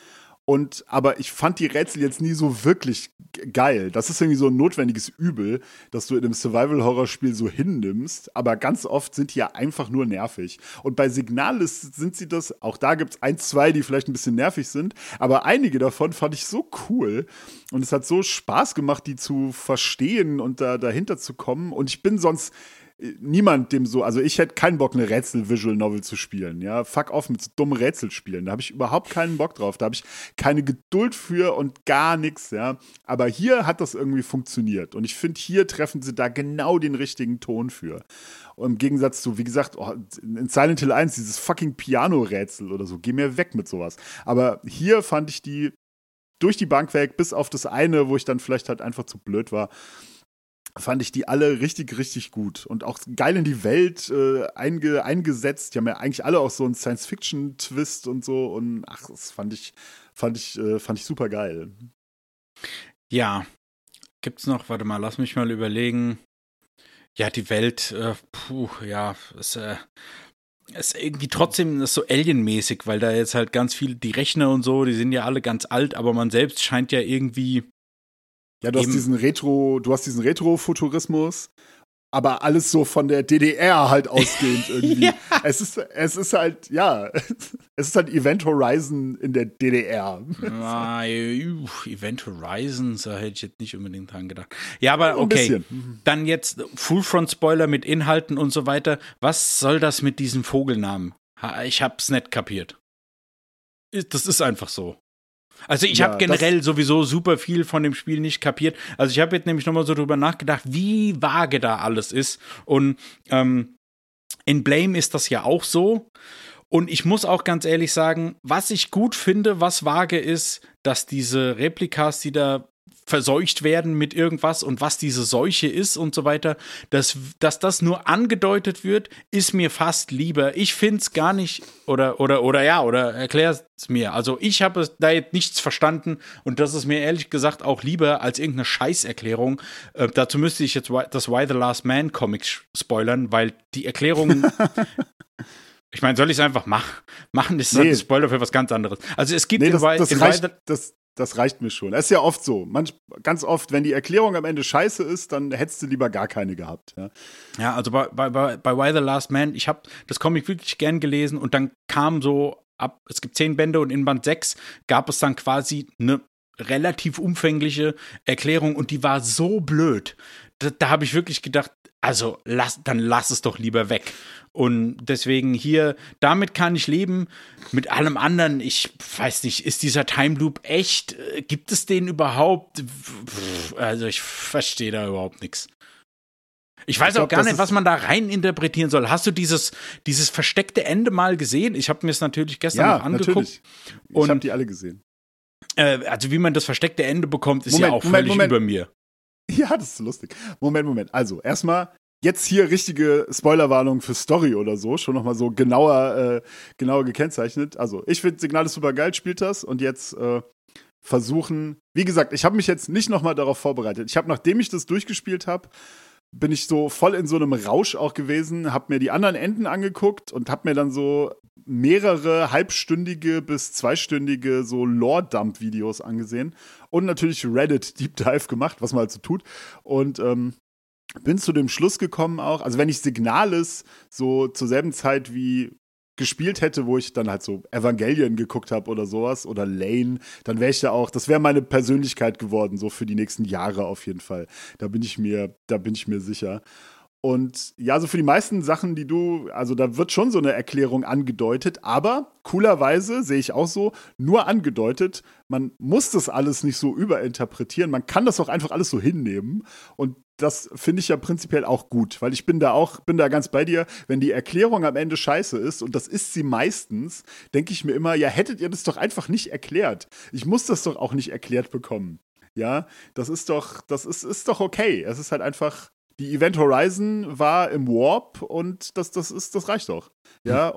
Aber ich fand die Rätsel jetzt nie so wirklich geil. Das ist irgendwie so ein notwendiges Übel, dass du in einem Survival-Horror-Spiel so hinnimmst. Aber ganz oft sind die ja einfach nur nervig. Und bei Signalis sind sie das, auch da gibt es 1, 2, die vielleicht ein bisschen nervig sind. Aber einige davon fand ich so cool. Und es hat so Spaß gemacht, die zu verstehen und dahinter zu kommen. Und ich bin sonst niemand dem so, also ich hätte keinen Bock, eine Rätsel-Visual-Novel zu spielen, ja, fuck off mit so dummen Rätselspielen, da habe ich überhaupt keinen Bock drauf, da habe ich keine Geduld für und gar nichts, ja, aber hier hat das irgendwie funktioniert und ich finde, hier treffen sie da genau den richtigen Ton für. Und im Gegensatz zu, wie gesagt, in Silent Hill 1, dieses fucking Piano-Rätsel oder so, geh mir weg mit sowas, aber hier fand ich die durch die Bank weg, bis auf das eine, wo ich dann vielleicht halt einfach zu blöd war, fand ich die alle richtig, richtig gut. Und auch geil in die Welt eingesetzt. Die haben ja eigentlich alle auch so einen Science-Fiction-Twist und so. Und ach, das fand ich super geil. Ja. Gibt's noch, warte mal, lass mich mal überlegen. Ja, die Welt, ist irgendwie trotzdem so alienmäßig, weil da jetzt halt ganz viele, die Rechner und so, die sind ja alle ganz alt, aber man selbst scheint ja irgendwie. Ja, du hast diesen Retro-Futurismus, aber alles so von der DDR halt ausgehend irgendwie. Ja. Es ist halt Event Horizon in der DDR. Event Horizon, da hätte ich jetzt nicht unbedingt dran gedacht. Ja, aber okay. Dann jetzt Full-Front-Spoiler mit Inhalten und so weiter. Was soll das mit diesem Vogelnamen? Ich hab's nicht kapiert. Das ist einfach so. Also ich habe generell sowieso super viel von dem Spiel nicht kapiert. Also ich habe jetzt nämlich nochmal so drüber nachgedacht, wie vage da alles ist. Und in Blame ist das ja auch so. Und ich muss auch ganz ehrlich sagen, was ich gut finde, was vage ist, dass diese Replikas, die da verseucht werden mit irgendwas und was diese Seuche ist und so weiter, dass das nur angedeutet wird, ist mir fast lieber. Ich finde es gar nicht, oder erklär es mir. Also ich habe da jetzt nichts verstanden und das ist mir ehrlich gesagt auch lieber als irgendeine Scheißerklärung. Dazu müsste ich jetzt das Why the Last Man Comic spoilern, weil die Erklärung ich meine, soll ich es einfach machen? Das ist ein Spoiler für was ganz anderes. Also es gibt das reicht mir schon. Das ist ja oft so. Ganz oft, wenn die Erklärung am Ende scheiße ist, dann hättest du lieber gar keine gehabt. Ja, also bei Why the Last Man, ich habe das Comic wirklich gern gelesen und dann kam so es gibt 10 Bände und in Band 6 gab es dann quasi eine relativ umfängliche Erklärung und die war so blöd. Da habe ich wirklich gedacht, also lass es doch lieber weg. Und deswegen hier, damit kann ich leben. Mit allem anderen, ich weiß nicht, ist dieser Time Loop echt? Gibt es den überhaupt? Also ich verstehe da überhaupt nichts. Ich weiß auch gar nicht, was man da rein interpretieren soll. Hast du dieses versteckte Ende mal gesehen? Ich habe mir es natürlich gestern noch angeguckt. Natürlich. Ich habe die alle gesehen. Also wie man das versteckte Ende bekommt, ist ja auch völlig über mir. Ja, das ist lustig. Moment. Also, erstmal jetzt hier richtige Spoilerwarnung für Story oder so, schon nochmal so genauer gekennzeichnet. Also, ich finde Signalis super geil, spielt das und jetzt versuchen, wie gesagt, ich habe mich jetzt nicht nochmal darauf vorbereitet. Ich habe, nachdem ich das durchgespielt habe, bin ich so voll in so einem Rausch auch gewesen, habe mir die anderen Enden angeguckt und habe mir dann so mehrere halbstündige bis zweistündige so Lore-Dump-Videos angesehen und natürlich Reddit Deep Dive gemacht, was man halt so tut und bin zu dem Schluss gekommen auch, also wenn ich Signalis so zur selben Zeit wie gespielt hätte, wo ich dann halt so Evangelion geguckt habe oder sowas oder Lane, dann wäre ich da auch, das wäre meine Persönlichkeit geworden, so für die nächsten Jahre auf jeden Fall. Da bin ich mir sicher. Und ja, so für die meisten Sachen, also da wird schon so eine Erklärung angedeutet, aber coolerweise sehe ich auch so, nur angedeutet, man muss das alles nicht so überinterpretieren, man kann das auch einfach alles so hinnehmen und das finde ich ja prinzipiell auch gut, weil ich bin da ganz bei dir, wenn die Erklärung am Ende scheiße ist und das ist sie meistens, denke ich mir immer, ja, hättet ihr das doch einfach nicht erklärt. Ich muss das doch auch nicht erklärt bekommen. Ja, das ist doch okay. Es ist halt einfach, die Event Horizon war im Warp und das reicht doch. Ja, und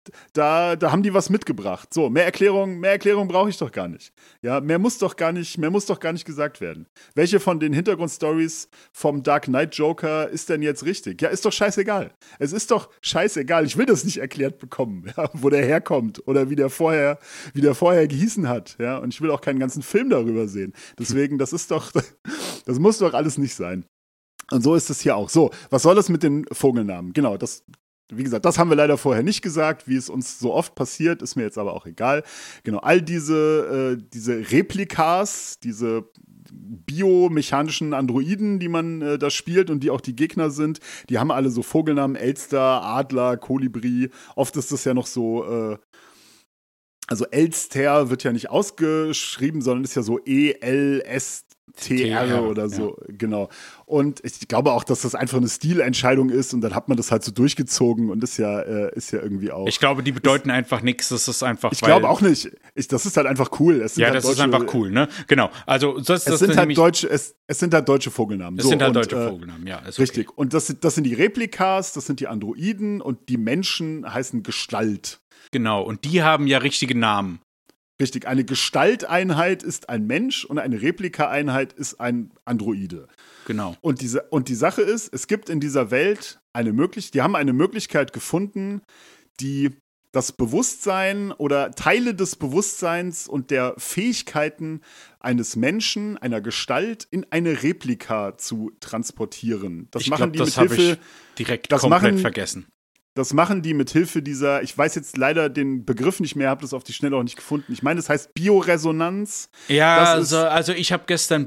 da haben die was mitgebracht. So, mehr Erklärung brauche ich doch gar nicht. Ja, mehr muss doch gar nicht gesagt werden. Welche von den Hintergrundstories vom Dark Knight Joker ist denn jetzt richtig? Ja, ist doch scheißegal. Es ist doch scheißegal. Ich will das nicht erklärt bekommen, ja, wo der herkommt oder wie der vorher gehießen hat. Ja, und ich will auch keinen ganzen Film darüber sehen. Deswegen, das muss doch alles nicht sein. Und so ist es hier auch. So, was soll das mit den Vogelnamen? Genau, wie gesagt, das haben wir leider vorher nicht gesagt, wie es uns so oft passiert, ist mir jetzt aber auch egal. Genau, all diese Replikas, diese biomechanischen Androiden, die man da spielt und die auch die Gegner sind, die haben alle so Vogelnamen, Elster, Adler, Kolibri. Oft ist das ja noch so, also Elster wird ja nicht ausgeschrieben, sondern ist ja so ELSTR oder so, ja. Genau. Und ich glaube auch, dass das einfach eine Stilentscheidung ist und dann hat man das halt so durchgezogen und ist ja irgendwie auch. Ich glaube, die bedeuten einfach nichts, das ist einfach. Ich glaube auch nicht. Das ist halt einfach cool. Ja, halt das ist einfach cool, ne? Genau. Also es sind halt deutsche Vogelnamen. Es sind halt deutsche Vogelnamen, ja. Ist richtig. Okay. Und das sind die Replikas, das sind die Androiden und die Menschen heißen Gestalt. Genau, und die haben ja richtige Namen. Richtig, eine Gestalteinheit ist ein Mensch und eine Replika-Einheit ist ein Androide. Genau. Und die Sache ist, es gibt in dieser Welt die haben eine Möglichkeit gefunden, die das Bewusstsein oder Teile des Bewusstseins und der Fähigkeiten eines Menschen, einer Gestalt, in eine Replika zu transportieren. Das machen die mit Hilfe. Das habe ich direkt komplett vergessen. Das machen die mit Hilfe dieser, ich weiß jetzt leider den Begriff nicht mehr, habe das auf die Schnelle auch nicht gefunden. Ich meine, das heißt Bioresonanz. Ja, also ich habe gestern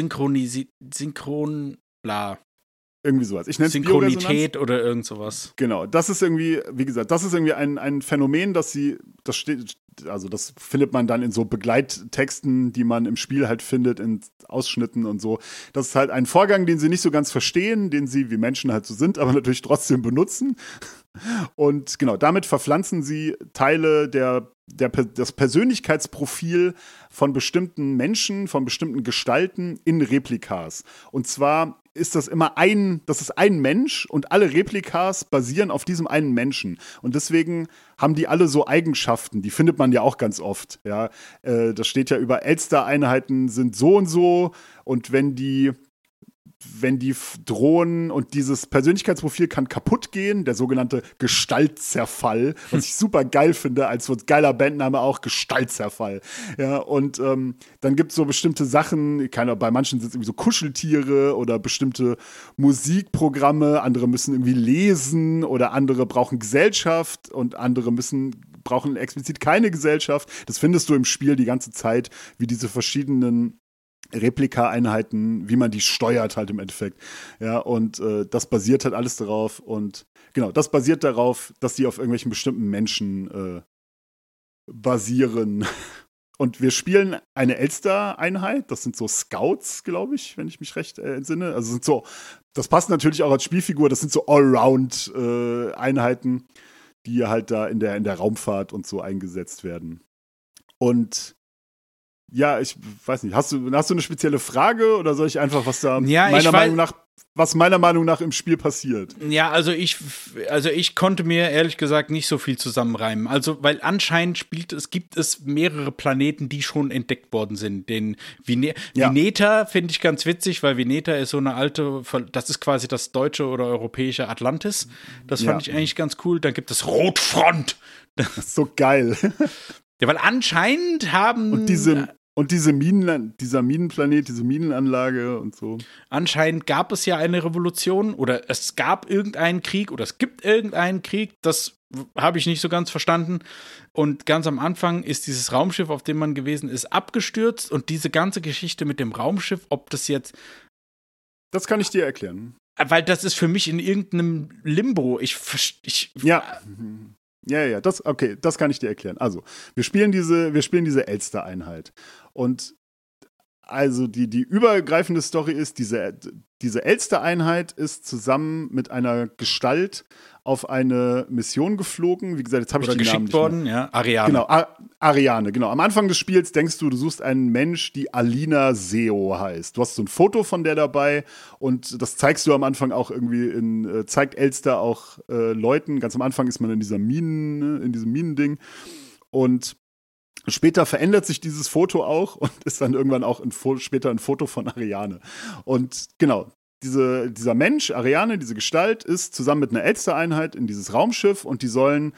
irgendwie sowas. Ich nenne es Synchronität oder irgend sowas. Genau, das ist irgendwie, wie gesagt, das ist irgendwie ein Phänomen, das findet man dann in so Begleittexten, die man im Spiel halt findet, in Ausschnitten und so. Das ist halt ein Vorgang, den sie nicht so ganz verstehen, den sie, wie Menschen halt so sind, aber natürlich trotzdem benutzen. Und genau, damit verpflanzen sie Teile das Persönlichkeitsprofil von bestimmten Menschen, von bestimmten Gestalten in Replikas. Und zwar ist das immer ein Mensch und alle Replikas basieren auf diesem einen Menschen. Und deswegen haben die alle so Eigenschaften, die findet man ja auch ganz oft. Ja? Das steht ja über Elster-Einheiten sind so und wenn die drohen und dieses Persönlichkeitsprofil kann kaputt gehen, der sogenannte Gestaltzerfall, was ich super geil finde, als so ein geiler Bandname auch, Gestaltzerfall. Ja, und dann gibt es so bestimmte Sachen, bei manchen sind es irgendwie so Kuscheltiere oder bestimmte Musikprogramme, andere müssen irgendwie lesen oder andere brauchen Gesellschaft und andere brauchen explizit keine Gesellschaft. Das findest du im Spiel die ganze Zeit, wie diese verschiedenen Replika-Einheiten, wie man die steuert halt im Endeffekt. Ja, und das basiert halt alles darauf. Und genau, das basiert darauf, dass die auf irgendwelchen bestimmten Menschen basieren. Und wir spielen eine Elster-Einheit. Das sind so Scouts, glaube ich, wenn ich mich recht entsinne. Also das passt natürlich auch als Spielfigur. Das sind so Allround-Einheiten, die halt da in der Raumfahrt und so eingesetzt werden. Und ja, ich weiß nicht, hast du eine spezielle Frage oder soll ich einfach, was meiner Meinung nach im Spiel passiert? Ja, also ich konnte mir ehrlich gesagt nicht so viel zusammenreimen. Also, weil anscheinend gibt es mehrere Planeten, die schon entdeckt worden sind. Den Veneta finde ich ganz witzig, weil Veneta ist so eine alte, das ist quasi das deutsche oder europäische Atlantis. Das fand ich eigentlich ganz cool. Dann gibt es Rotfront. Das ist so geil. Ja, weil anscheinend haben dieser Minenplanet, diese Minenanlage und so. Anscheinend gab es ja eine Revolution oder es gab irgendeinen Krieg oder es gibt irgendeinen Krieg, das habe ich nicht so ganz verstanden. Und ganz am Anfang ist dieses Raumschiff, auf dem man gewesen ist, abgestürzt und diese ganze Geschichte mit dem Raumschiff, ob das jetzt. Das kann ich dir erklären. Weil das ist für mich in irgendeinem Limbo. Ja, das kann ich dir erklären. Also, wir spielen diese Elster-Einheit. Und Also die übergreifende Story ist, diese Elster-Einheit ist zusammen mit einer Gestalt auf eine Mission geflogen. Wie gesagt, jetzt habe ich den Namen nicht worden, ja. Ariane. Genau, Ariane, genau. Am Anfang des Spiels denkst du suchst einen Mensch, die Alina Seo heißt. Du hast so ein Foto von der dabei und das zeigst du am Anfang auch irgendwie zeigt Elster auch Leuten. Ganz am Anfang ist man in diesem Minending. Und später verändert sich dieses Foto auch und ist dann irgendwann auch später ein Foto von Ariane. Und genau, dieser Mensch, Ariane, diese Gestalt, ist zusammen mit einer Elster-Einheit in dieses Raumschiff und die sollen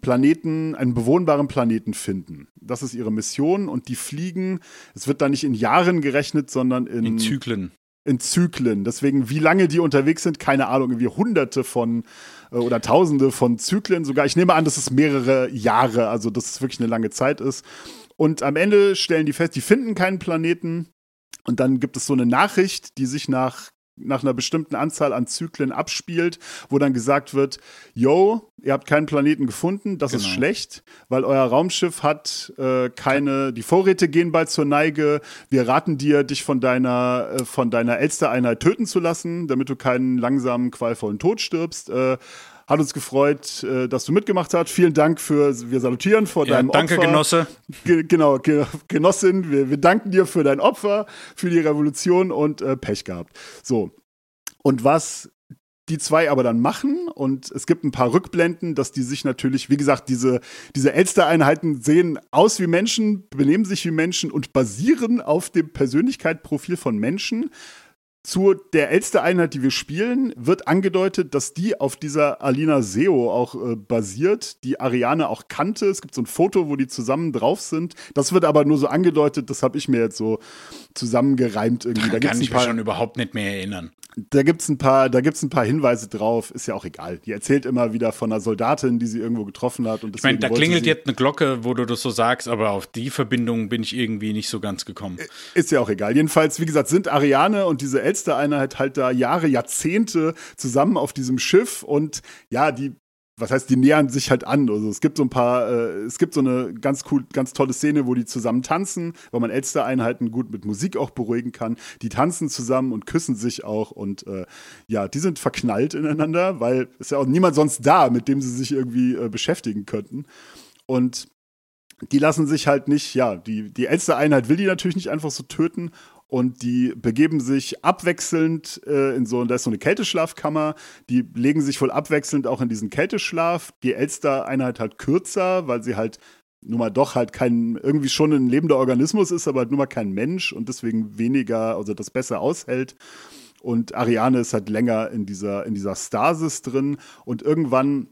einen bewohnbaren Planeten finden. Das ist ihre Mission und die fliegen, es wird da nicht in Jahren gerechnet, sondern in Zyklen. In Zyklen. Deswegen, wie lange die unterwegs sind, keine Ahnung, irgendwie Hunderte oder Tausende von Zyklen sogar. Ich nehme an, dass es mehrere Jahre, also dass es wirklich eine lange Zeit ist. Und am Ende stellen die fest, die finden keinen Planeten. Und dann gibt es so eine Nachricht, die sich nach einer bestimmten Anzahl an Zyklen abspielt, wo dann gesagt wird, yo, ihr habt keinen Planeten gefunden, das ist schlecht, weil euer Raumschiff hat die Vorräte gehen bald zur Neige, wir raten dir, dich von deiner Elster-Einheit töten zu lassen, damit du keinen langsamen, qualvollen Tod stirbst. Hat uns gefreut, dass du mitgemacht hast. Vielen Dank wir salutieren vor deinem Opfer. Danke, Genosse. Genau, Genossin, wir danken dir für dein Opfer, für die Revolution und Pech gehabt. So. Und was die zwei aber dann machen, und es gibt ein paar Rückblenden, dass die sich natürlich, wie gesagt, diese Elster-Einheiten sehen aus wie Menschen, benehmen sich wie Menschen und basieren auf dem Persönlichkeitsprofil von Menschen. Zu der Elster-Einheit, die wir spielen, wird angedeutet, dass die auf dieser Alina Seo auch basiert, die Ariane auch kannte. Es gibt so ein Foto, wo die zusammen drauf sind. Das wird aber nur so angedeutet, das habe ich mir jetzt so zusammengereimt irgendwie. Da kann ich mich schon überhaupt nicht mehr erinnern. Da gibt's ein paar Hinweise drauf, ist ja auch egal. Die erzählt immer wieder von einer Soldatin, die sie irgendwo getroffen hat. Und ich meine, da klingelt jetzt eine Glocke, wo du das so sagst, aber auf die Verbindung bin ich irgendwie nicht so ganz gekommen. Ist ja auch egal. Jedenfalls, wie gesagt, sind Ariane und diese Elster-Einheit halt da Jahrzehnte zusammen auf diesem Schiff und ja, die nähern sich halt an. Also es gibt so eine ganz tolle Szene, wo die zusammen tanzen, weil man Elster-Einheiten gut mit Musik auch beruhigen kann. Die tanzen zusammen und küssen sich auch und die sind verknallt ineinander, weil es ja auch niemand sonst da, mit dem sie sich irgendwie beschäftigen könnten. Und die lassen sich halt nicht, die Elster-Einheit will die natürlich nicht einfach so töten. Und die begeben sich abwechselnd da ist so eine Kälteschlafkammer, die legen sich wohl abwechselnd auch in diesen Kälteschlaf. Die Elster-Einheit halt kürzer, weil sie halt nun mal doch halt irgendwie schon ein lebender Organismus ist, aber halt nur mal kein Mensch und deswegen weniger, also das besser aushält. Und Ariane ist halt länger in dieser Stasis drin und irgendwann,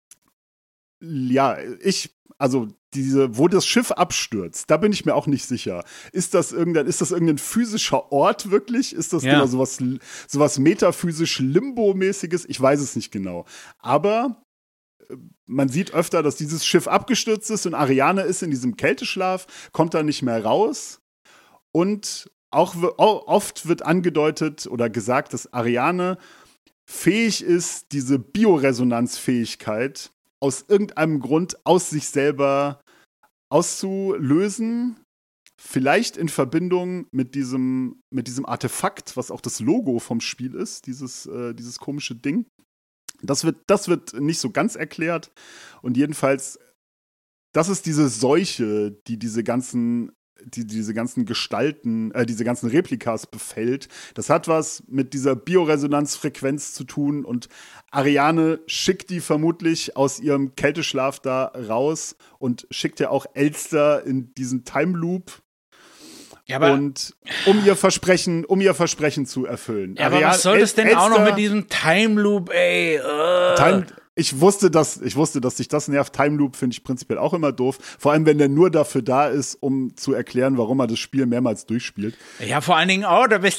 wo das Schiff abstürzt, da bin ich mir auch nicht sicher. Ist das irgendein physischer Ort wirklich? Ist das genau sowas metaphysisch Limbo-mäßiges? Ich weiß es nicht genau. Aber man sieht öfter, dass dieses Schiff abgestürzt ist und Ariane ist in diesem Kälteschlaf, kommt da nicht mehr raus. Und auch oft wird angedeutet oder gesagt, dass Ariane fähig ist, diese Bioresonanzfähigkeit aus irgendeinem Grund aus sich selber auszulösen, vielleicht in Verbindung mit diesem Artefakt, was auch das Logo vom Spiel ist, dieses komische Ding. Das wird nicht so ganz erklärt und jedenfalls, das ist diese Seuche, die diese ganzen Gestalten, diese ganzen Replikas befällt. Das hat was mit dieser Bioresonanzfrequenz zu tun und Ariane schickt die vermutlich aus ihrem Kälteschlaf da raus und schickt ja auch Elster in diesen Time Loop. Ja, aber und um ihr Versprechen zu erfüllen. Ja, aber was soll das denn auch noch mit diesem Time Loop, ey? Ich wusste, dass dich das nervt. Time Loop finde ich prinzipiell auch immer doof. Vor allem, wenn der nur dafür da ist, um zu erklären, warum er das Spiel mehrmals durchspielt. Ja, vor allen Dingen,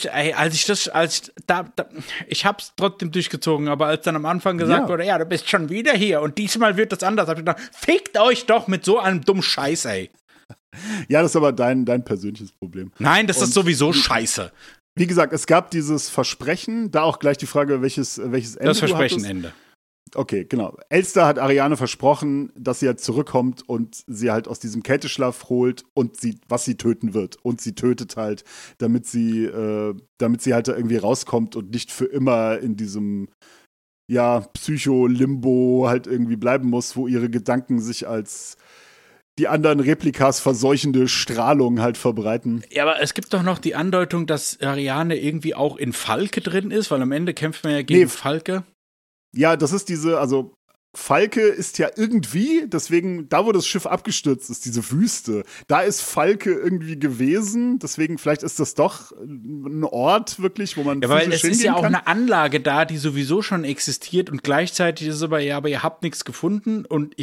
ich hab's trotzdem durchgezogen, aber als dann am Anfang gesagt wurde, du bist schon wieder hier und diesmal wird das anders, hab ich gedacht, fickt euch doch mit so einem dummen Scheiß, ey. Ja, das ist aber dein persönliches Problem. Nein, das ist sowieso scheiße. Wie gesagt, es gab dieses Versprechen, da auch gleich die Frage, welches Ende das Versprechen-Ende. Okay, genau. Elster hat Ariane versprochen, dass sie halt zurückkommt und sie halt aus diesem Kälteschlaf holt und was sie töten wird. Und sie tötet halt, damit sie halt da irgendwie rauskommt und nicht für immer in diesem, ja, Psycho-Limbo halt irgendwie bleiben muss, wo ihre Gedanken sich als die anderen Replikas verseuchende Strahlung halt verbreiten. Ja, aber es gibt doch noch die Andeutung, dass Ariane irgendwie auch in Falke drin ist, weil am Ende kämpft man ja gegen Falke. Ja, das ist also Falke ist ja irgendwie, deswegen, da wo das Schiff abgestürzt ist, diese Wüste, da ist Falke irgendwie gewesen, deswegen vielleicht ist das doch ein Ort wirklich, wo man ja, weil es ist ja auch kann. eine Anlage da, die sowieso schon existiert und gleichzeitig ist es aber, ja, aber ihr habt nichts gefunden und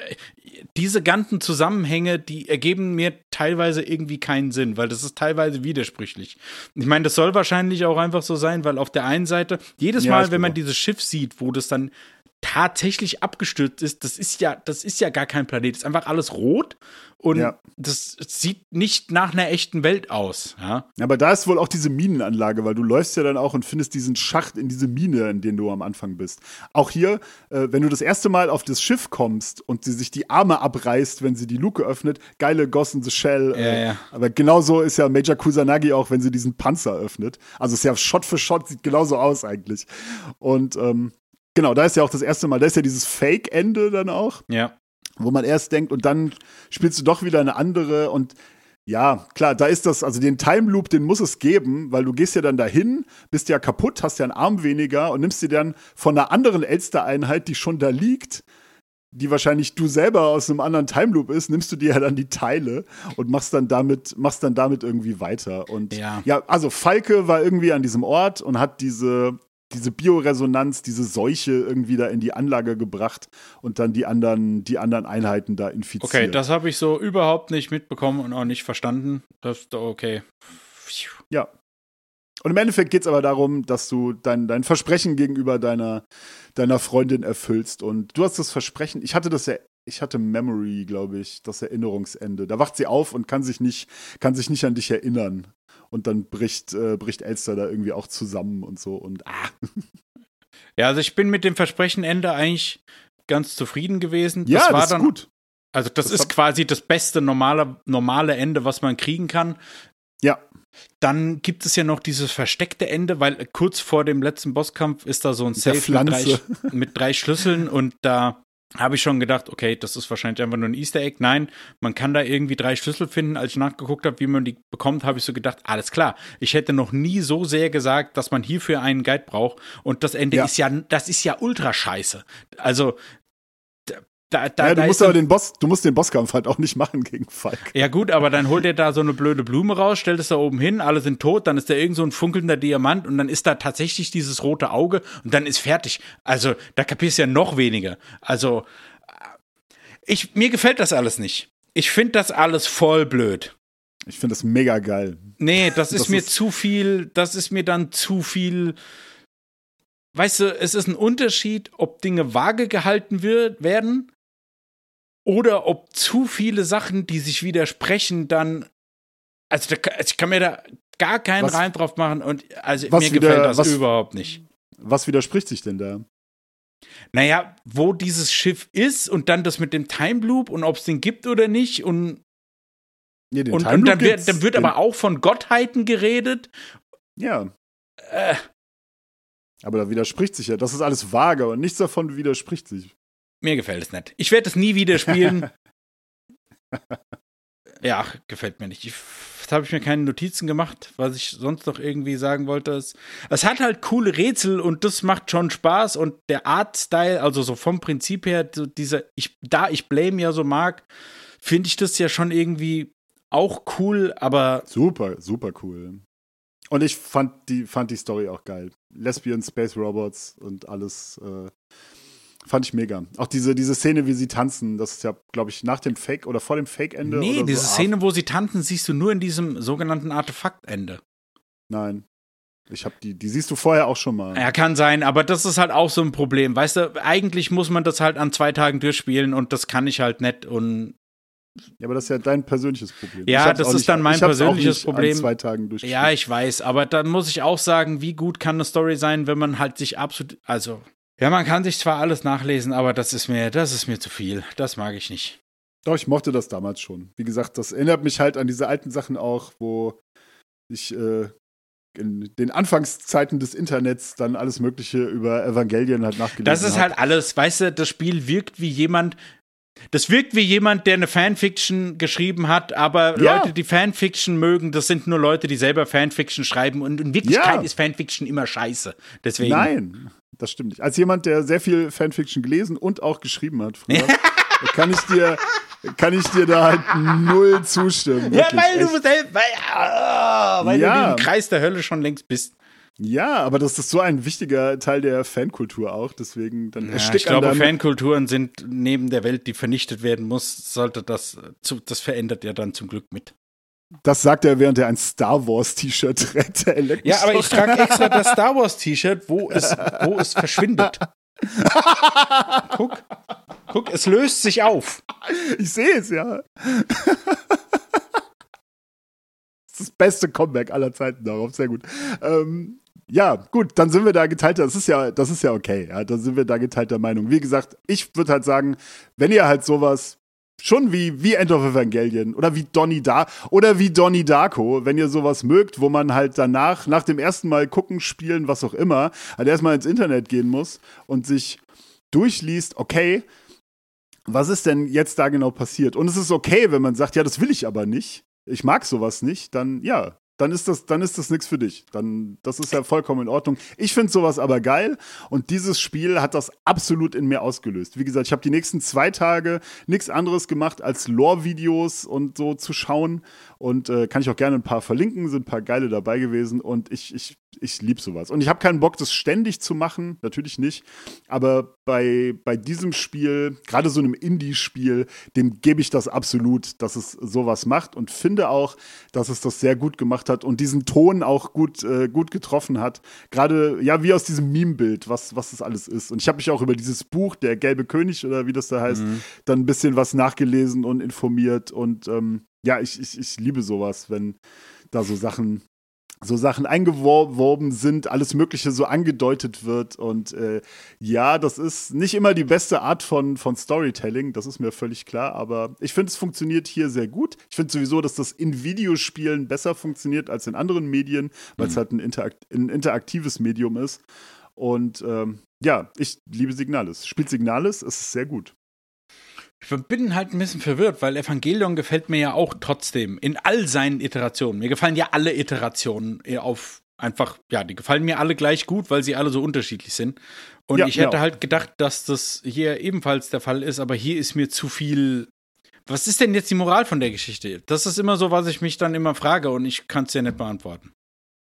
diese ganzen Zusammenhänge, die ergeben mir teilweise irgendwie keinen Sinn, weil das ist teilweise widersprüchlich. Ich meine, das soll wahrscheinlich auch einfach so sein, weil auf der einen Seite, jedes Mal, wenn man dieses Schiff sieht, wo das dann tatsächlich abgestürzt ist, das ist ja gar kein Planet, das ist einfach alles rot und das sieht nicht nach einer echten Welt aus. Ja? Aber da ist wohl auch diese Minenanlage, weil du läufst ja dann auch und findest diesen Schacht in diese Mine, in dem du am Anfang bist. Auch hier, wenn du das erste Mal auf das Schiff kommst und sie sich die Arme abreißt, wenn sie die Luke öffnet, geile Ghost in the Shell. Ja. Aber genauso ist ja Major Kusanagi auch, wenn sie diesen Panzer öffnet. Also es ist ja Shot für Shot, sieht genauso aus eigentlich. Und genau, da ist ja auch das erste Mal, da ist ja dieses Fake-Ende dann auch. Ja. Wo man erst denkt, und dann spielst du doch wieder eine andere und ja, klar, da ist das, also den Time Loop, den muss es geben, weil du gehst ja dann dahin, bist ja kaputt, hast ja einen Arm weniger und nimmst dir dann von einer anderen Elster-Einheit, die schon da liegt, die wahrscheinlich du selber aus einem anderen Time Loop ist, nimmst du dir ja dann die Teile und machst dann damit irgendwie weiter. Und ja, also Falke war irgendwie an diesem Ort und hat diese Bioresonanz, diese Seuche irgendwie da in die Anlage gebracht und dann die anderen Einheiten da infiziert. Okay, das habe ich so überhaupt nicht mitbekommen und auch nicht verstanden. Das ist okay. Ja. Und im Endeffekt geht es aber darum, dass du dein Versprechen gegenüber deiner Freundin erfüllst. Und du hast das Versprechen, ich hatte Memory, glaube ich, das Erinnerungsende. Da wacht sie auf und kann sich nicht an dich erinnern. Und dann bricht Elster da irgendwie auch zusammen und so. Und Ja, also ich bin mit dem Versprechen-Ende eigentlich ganz zufrieden gewesen. Ja, das ist gut. Also das ist quasi das beste normale Ende, was man kriegen kann. Ja. Dann gibt es ja noch dieses versteckte Ende, weil kurz vor dem letzten Bosskampf ist da so ein Safe mit 3 Schlüsseln und da habe ich schon gedacht, okay, das ist wahrscheinlich einfach nur ein Easter Egg. Nein, man kann da irgendwie 3 Schlüssel finden. Als ich nachgeguckt habe, wie man die bekommt, habe ich so gedacht, alles klar. Ich hätte noch nie so sehr gesagt, dass man hierfür einen Guide braucht. Und das Ende ist ja ultra scheiße. Also du musst den Bosskampf halt auch nicht machen gegen Falk. Ja gut, aber dann holt er da so eine blöde Blume raus, stellt es da oben hin, alle sind tot, dann ist da irgend so ein funkelnder Diamant und dann ist da tatsächlich dieses rote Auge und dann ist fertig. Also da kapierst du ja noch weniger. Also mir gefällt das alles nicht. Ich finde das alles voll blöd. Ich finde das mega geil. Nee, das ist mir zu viel, das ist mir dann zu viel. Weißt du, es ist ein Unterschied, ob Dinge vage gehalten werden oder ob zu viele Sachen, die sich widersprechen, dann. Also ich kann mir da gar keinen Reim drauf machen und also mir gefällt das überhaupt nicht. Was widerspricht sich denn da? Naja, wo dieses Schiff ist und dann das mit dem Time Loop und ob es den gibt oder nicht und dann wird aber auch von Gottheiten geredet. Ja. Aber da widerspricht sich ja. Das ist alles vage und nichts davon widerspricht sich. Mir gefällt es nicht. Ich werde es nie wieder spielen. Ja, gefällt mir nicht. Jetzt habe ich mir keine Notizen gemacht, was ich sonst noch irgendwie sagen wollte. Es hat halt coole Rätsel und das macht schon Spaß und der Artstyle, also so vom Prinzip her, so ich Blame ja so mag, finde ich das ja schon irgendwie auch cool, aber super, super cool. Und ich fand die Story auch geil. Lesbian Space Robots und alles fand ich mega. Auch diese Szene, wie sie tanzen, das ist ja, glaube ich, nach dem Fake oder vor dem Fake-Ende. Nee, oder diese Szene, wo sie tanzen, siehst du nur in diesem sogenannten Artefaktende. Nein. Die siehst du vorher auch schon mal. Ja, kann sein, aber das ist halt auch so ein Problem. Weißt du, eigentlich muss man das halt an 2 Tagen durchspielen und das kann ich halt nicht und ja, aber das ist ja dein persönliches Problem. Ja, das ist dann mein persönliches Problem. An 2 Tagen durchgespielt. Ja, ich weiß, aber dann muss ich auch sagen, wie gut kann eine Story sein, wenn man halt sich absolut, also Ja, man kann sich zwar alles nachlesen, aber das ist mir zu viel. Das mag ich nicht. Doch, ich mochte das damals schon. Wie gesagt, das erinnert mich halt an diese alten Sachen auch, wo ich in den Anfangszeiten des Internets dann alles Mögliche über Evangelien halt nachgelesen habe. Das ist halt alles, weißt du, das Spiel wirkt wie jemand, der eine Fanfiction geschrieben hat, aber Leute, die Fanfiction mögen, das sind nur Leute, die selber Fanfiction schreiben und in Wirklichkeit ist Fanfiction immer scheiße. Deswegen. Nein, das stimmt nicht. Als jemand, der sehr viel Fanfiction gelesen und auch geschrieben hat früher, kann ich dir da halt null zustimmen. Ja, weil du im Kreis der Hölle schon längst bist. Ja, aber das ist so ein wichtiger Teil der Fankultur auch, deswegen dann ich glaube, Fankulturen sind neben der Welt, die vernichtet werden muss, sollte das verändert ja dann zum Glück mit. Das sagt er, während er ein Star Wars T-Shirt trägt. Ja, aber ich trage extra das Star Wars T-Shirt, wo es verschwindet. Guck, es löst sich auf. Ich sehe es, ja. Das ist das beste Comeback aller Zeiten darauf, sehr gut. Ja, gut, dann sind wir da geteilter, das ist ja okay, ja, dann sind wir da geteilter Meinung. Wie gesagt, ich würde halt sagen, wenn ihr halt sowas, schon wie End of Evangelion oder wie Donnie Darko, wenn ihr sowas mögt, wo man halt danach, nach dem ersten Mal gucken, spielen, was auch immer, halt erstmal ins Internet gehen muss und sich durchliest, okay, was ist denn jetzt da genau passiert? Und es ist okay, wenn man sagt, ja, das will ich aber nicht, ich mag sowas nicht, dann ja, dann ist das nichts für dich. Das ist ja vollkommen in Ordnung. Ich finde sowas aber geil und dieses Spiel hat das absolut in mir ausgelöst. Wie gesagt, ich habe die nächsten 2 Tage nichts anderes gemacht, als Lore-Videos und so zu schauen und kann ich auch gerne ein paar verlinken, sind ein paar geile dabei gewesen und ich liebe sowas. Und ich habe keinen Bock, das ständig zu machen, natürlich nicht, aber bei diesem Spiel, gerade so einem Indie-Spiel, dem gebe ich das absolut, dass es sowas macht und finde auch, dass es das sehr gut gemacht hat und diesen Ton auch gut getroffen hat. Gerade, ja, wie aus diesem Meme-Bild, was das alles ist. Und ich habe mich auch über dieses Buch, Der gelbe König oder wie das da heißt, dann ein bisschen was nachgelesen und informiert und ja, ich liebe sowas, wenn da so Sachen eingeworben sind, alles Mögliche so angedeutet wird und ja, das ist nicht immer die beste Art von Storytelling, das ist mir völlig klar, aber ich finde, es funktioniert hier sehr gut. Ich finde sowieso, dass das in Videospielen besser funktioniert als in anderen Medien, weil es halt ein interaktives Medium ist und ja, ich liebe Signalis. Spielt Signalis, es ist sehr gut. Ich bin halt ein bisschen verwirrt, weil Evangelion gefällt mir ja auch trotzdem in all seinen Iterationen. Mir gefallen ja alle Iterationen die gefallen mir alle gleich gut, weil sie alle so unterschiedlich sind. Und ich hätte halt gedacht, dass das hier ebenfalls der Fall ist, aber hier ist mir zu viel. Was ist denn jetzt die Moral von der Geschichte? Das ist immer so, was ich mich dann immer frage und ich kann es ja nicht beantworten.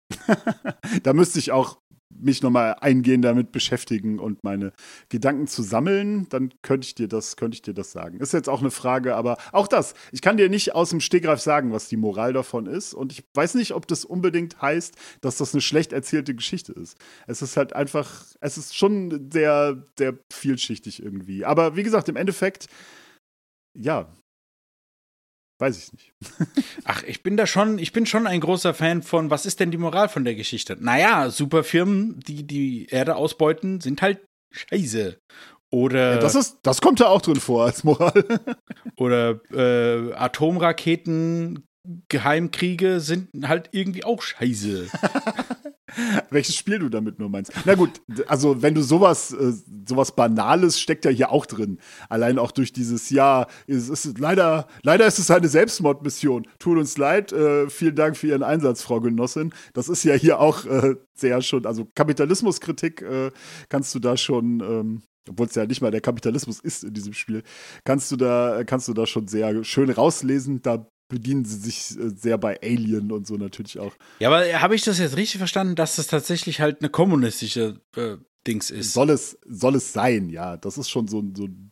Da müsste ich auch mich nochmal eingehend damit beschäftigen und meine Gedanken zu sammeln, dann könnte ich dir das sagen. Ist jetzt auch eine Frage, aber auch das, ich kann dir nicht aus dem Stegreif sagen, was die Moral davon ist und ich weiß nicht, ob das unbedingt heißt, dass das eine schlecht erzählte Geschichte ist. Es ist halt einfach, es ist schon sehr, sehr vielschichtig irgendwie. Aber wie gesagt, im Endeffekt, ja, weiß ich nicht. Ach, ich bin schon ein großer Fan von, was ist denn die Moral von der Geschichte? Naja, Superfirmen, die Erde ausbeuten, sind halt scheiße. Oder ja, das kommt ja auch drin vor als Moral. Oder Atomraketen, Geheimkriege sind halt irgendwie auch scheiße. Welches Spiel du damit nur meinst. Na gut, also wenn du sowas Banales steckt ja hier auch drin. Allein auch durch dieses, ja, es ist leider ist es eine Selbstmordmission. Tut uns leid, vielen Dank für Ihren Einsatz, Frau Genossin. Das ist ja hier auch sehr schon, also Kapitalismuskritik kannst du da schon, obwohl es ja nicht mal der Kapitalismus ist in diesem Spiel, kannst du da schon sehr schön rauslesen. Da bedienen sie sich sehr bei Alien und so natürlich auch. Ja, aber habe ich das jetzt richtig verstanden, dass das tatsächlich halt eine kommunistische Dings ist? Soll es sein, ja. Das ist schon so ein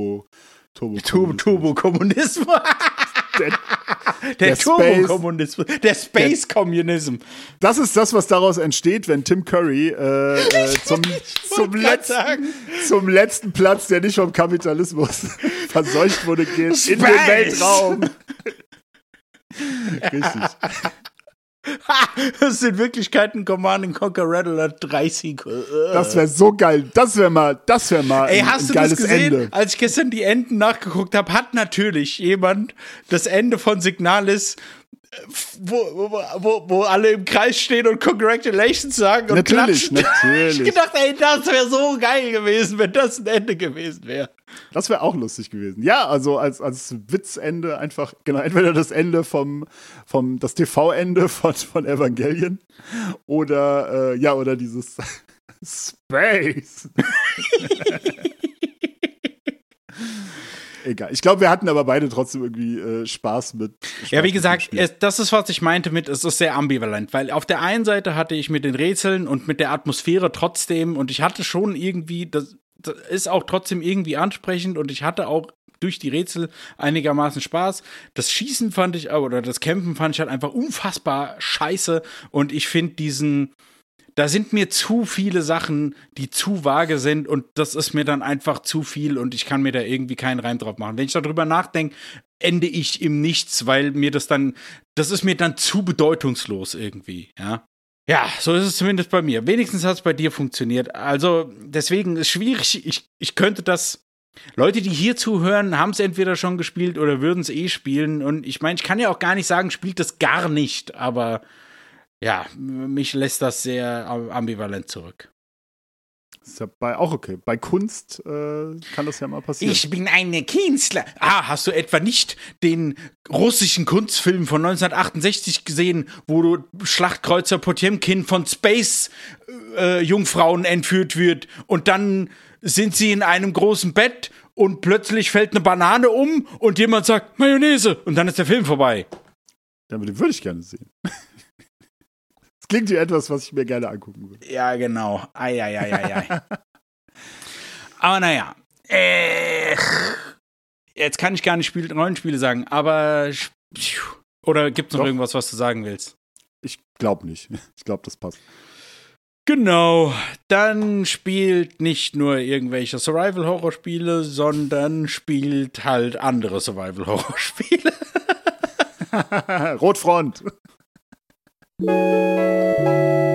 Turbo-Kommunismus. Der Turbo-Kommunismus. Der Space-Communism. Das ist das, was daraus entsteht, wenn Tim Curry zum letzten Platz, der nicht vom Kapitalismus verseucht wurde, geht, in den Weltraum. Richtig. Das ist in Wirklichkeit ein Command & Conquer Red Alert 3 Sequel. Das wäre so geil. Das wäre mal Ey, hast ein du geiles das gesehen? Ende. Als ich gestern die Enden nachgeguckt habe, hat natürlich jemand das Ende von Signalis, wo alle im Kreis stehen und Congratulations sagen und Natürlich. klatschen. Ich gedacht, ey, das wäre so geil gewesen, wenn das ein Ende gewesen wäre. Das wäre auch lustig gewesen. Ja, also als Witzende einfach, genau, entweder das Ende das TV-Ende von Evangelion oder dieses Space. Egal. Ich glaube, wir hatten aber beide trotzdem irgendwie Spaß mit. Ja, wie gesagt, das ist, was ich meinte mit, es ist sehr ambivalent, weil auf der einen Seite hatte ich mit den Rätseln und mit der Atmosphäre trotzdem, und ich hatte schon irgendwie, das ist auch trotzdem irgendwie ansprechend, und ich hatte auch durch die Rätsel einigermaßen Spaß. Das Schießen fand ich, oder das Kämpfen fand ich halt einfach unfassbar scheiße, und ich finde da sind mir zu viele Sachen, die zu vage sind, und das ist mir dann einfach zu viel, und ich kann mir da irgendwie keinen Reim drauf machen. Wenn ich darüber nachdenke, ende ich im Nichts, weil das ist mir dann zu bedeutungslos irgendwie, ja. Ja, so ist es zumindest bei mir. Wenigstens hat es bei dir funktioniert. Also, deswegen ist es schwierig. Ich könnte das. Leute, die hier zuhören, haben es entweder schon gespielt oder würden es spielen. Und ich meine, ich kann ja auch gar nicht sagen, spielt das gar nicht, aber ja, mich lässt das sehr ambivalent zurück. Ist ja auch okay. Bei Kunst kann das ja mal passieren. Ich bin eine Künstler. Hast du etwa nicht den russischen Kunstfilm von 1968 gesehen, wo du Schlachtkreuzer Potjemkin von Space-Jungfrauen entführt wird, und dann sind sie in einem großen Bett und plötzlich fällt eine Banane um und jemand sagt Mayonnaise und dann ist der Film vorbei. Den würde ich gerne sehen. Das klingt wie etwas, was ich mir gerne angucken würde. Ja, genau. Ei. Aber naja. Jetzt kann ich gar nicht Rollenspiele sagen, aber oder gibt es noch irgendwas, was du sagen willst? Ich glaube nicht. Ich glaube, das passt. Genau. Dann spielt nicht nur irgendwelche Survival-Horror-Spiele, sondern spielt halt andere Survival-Horror-Spiele. Rotfront.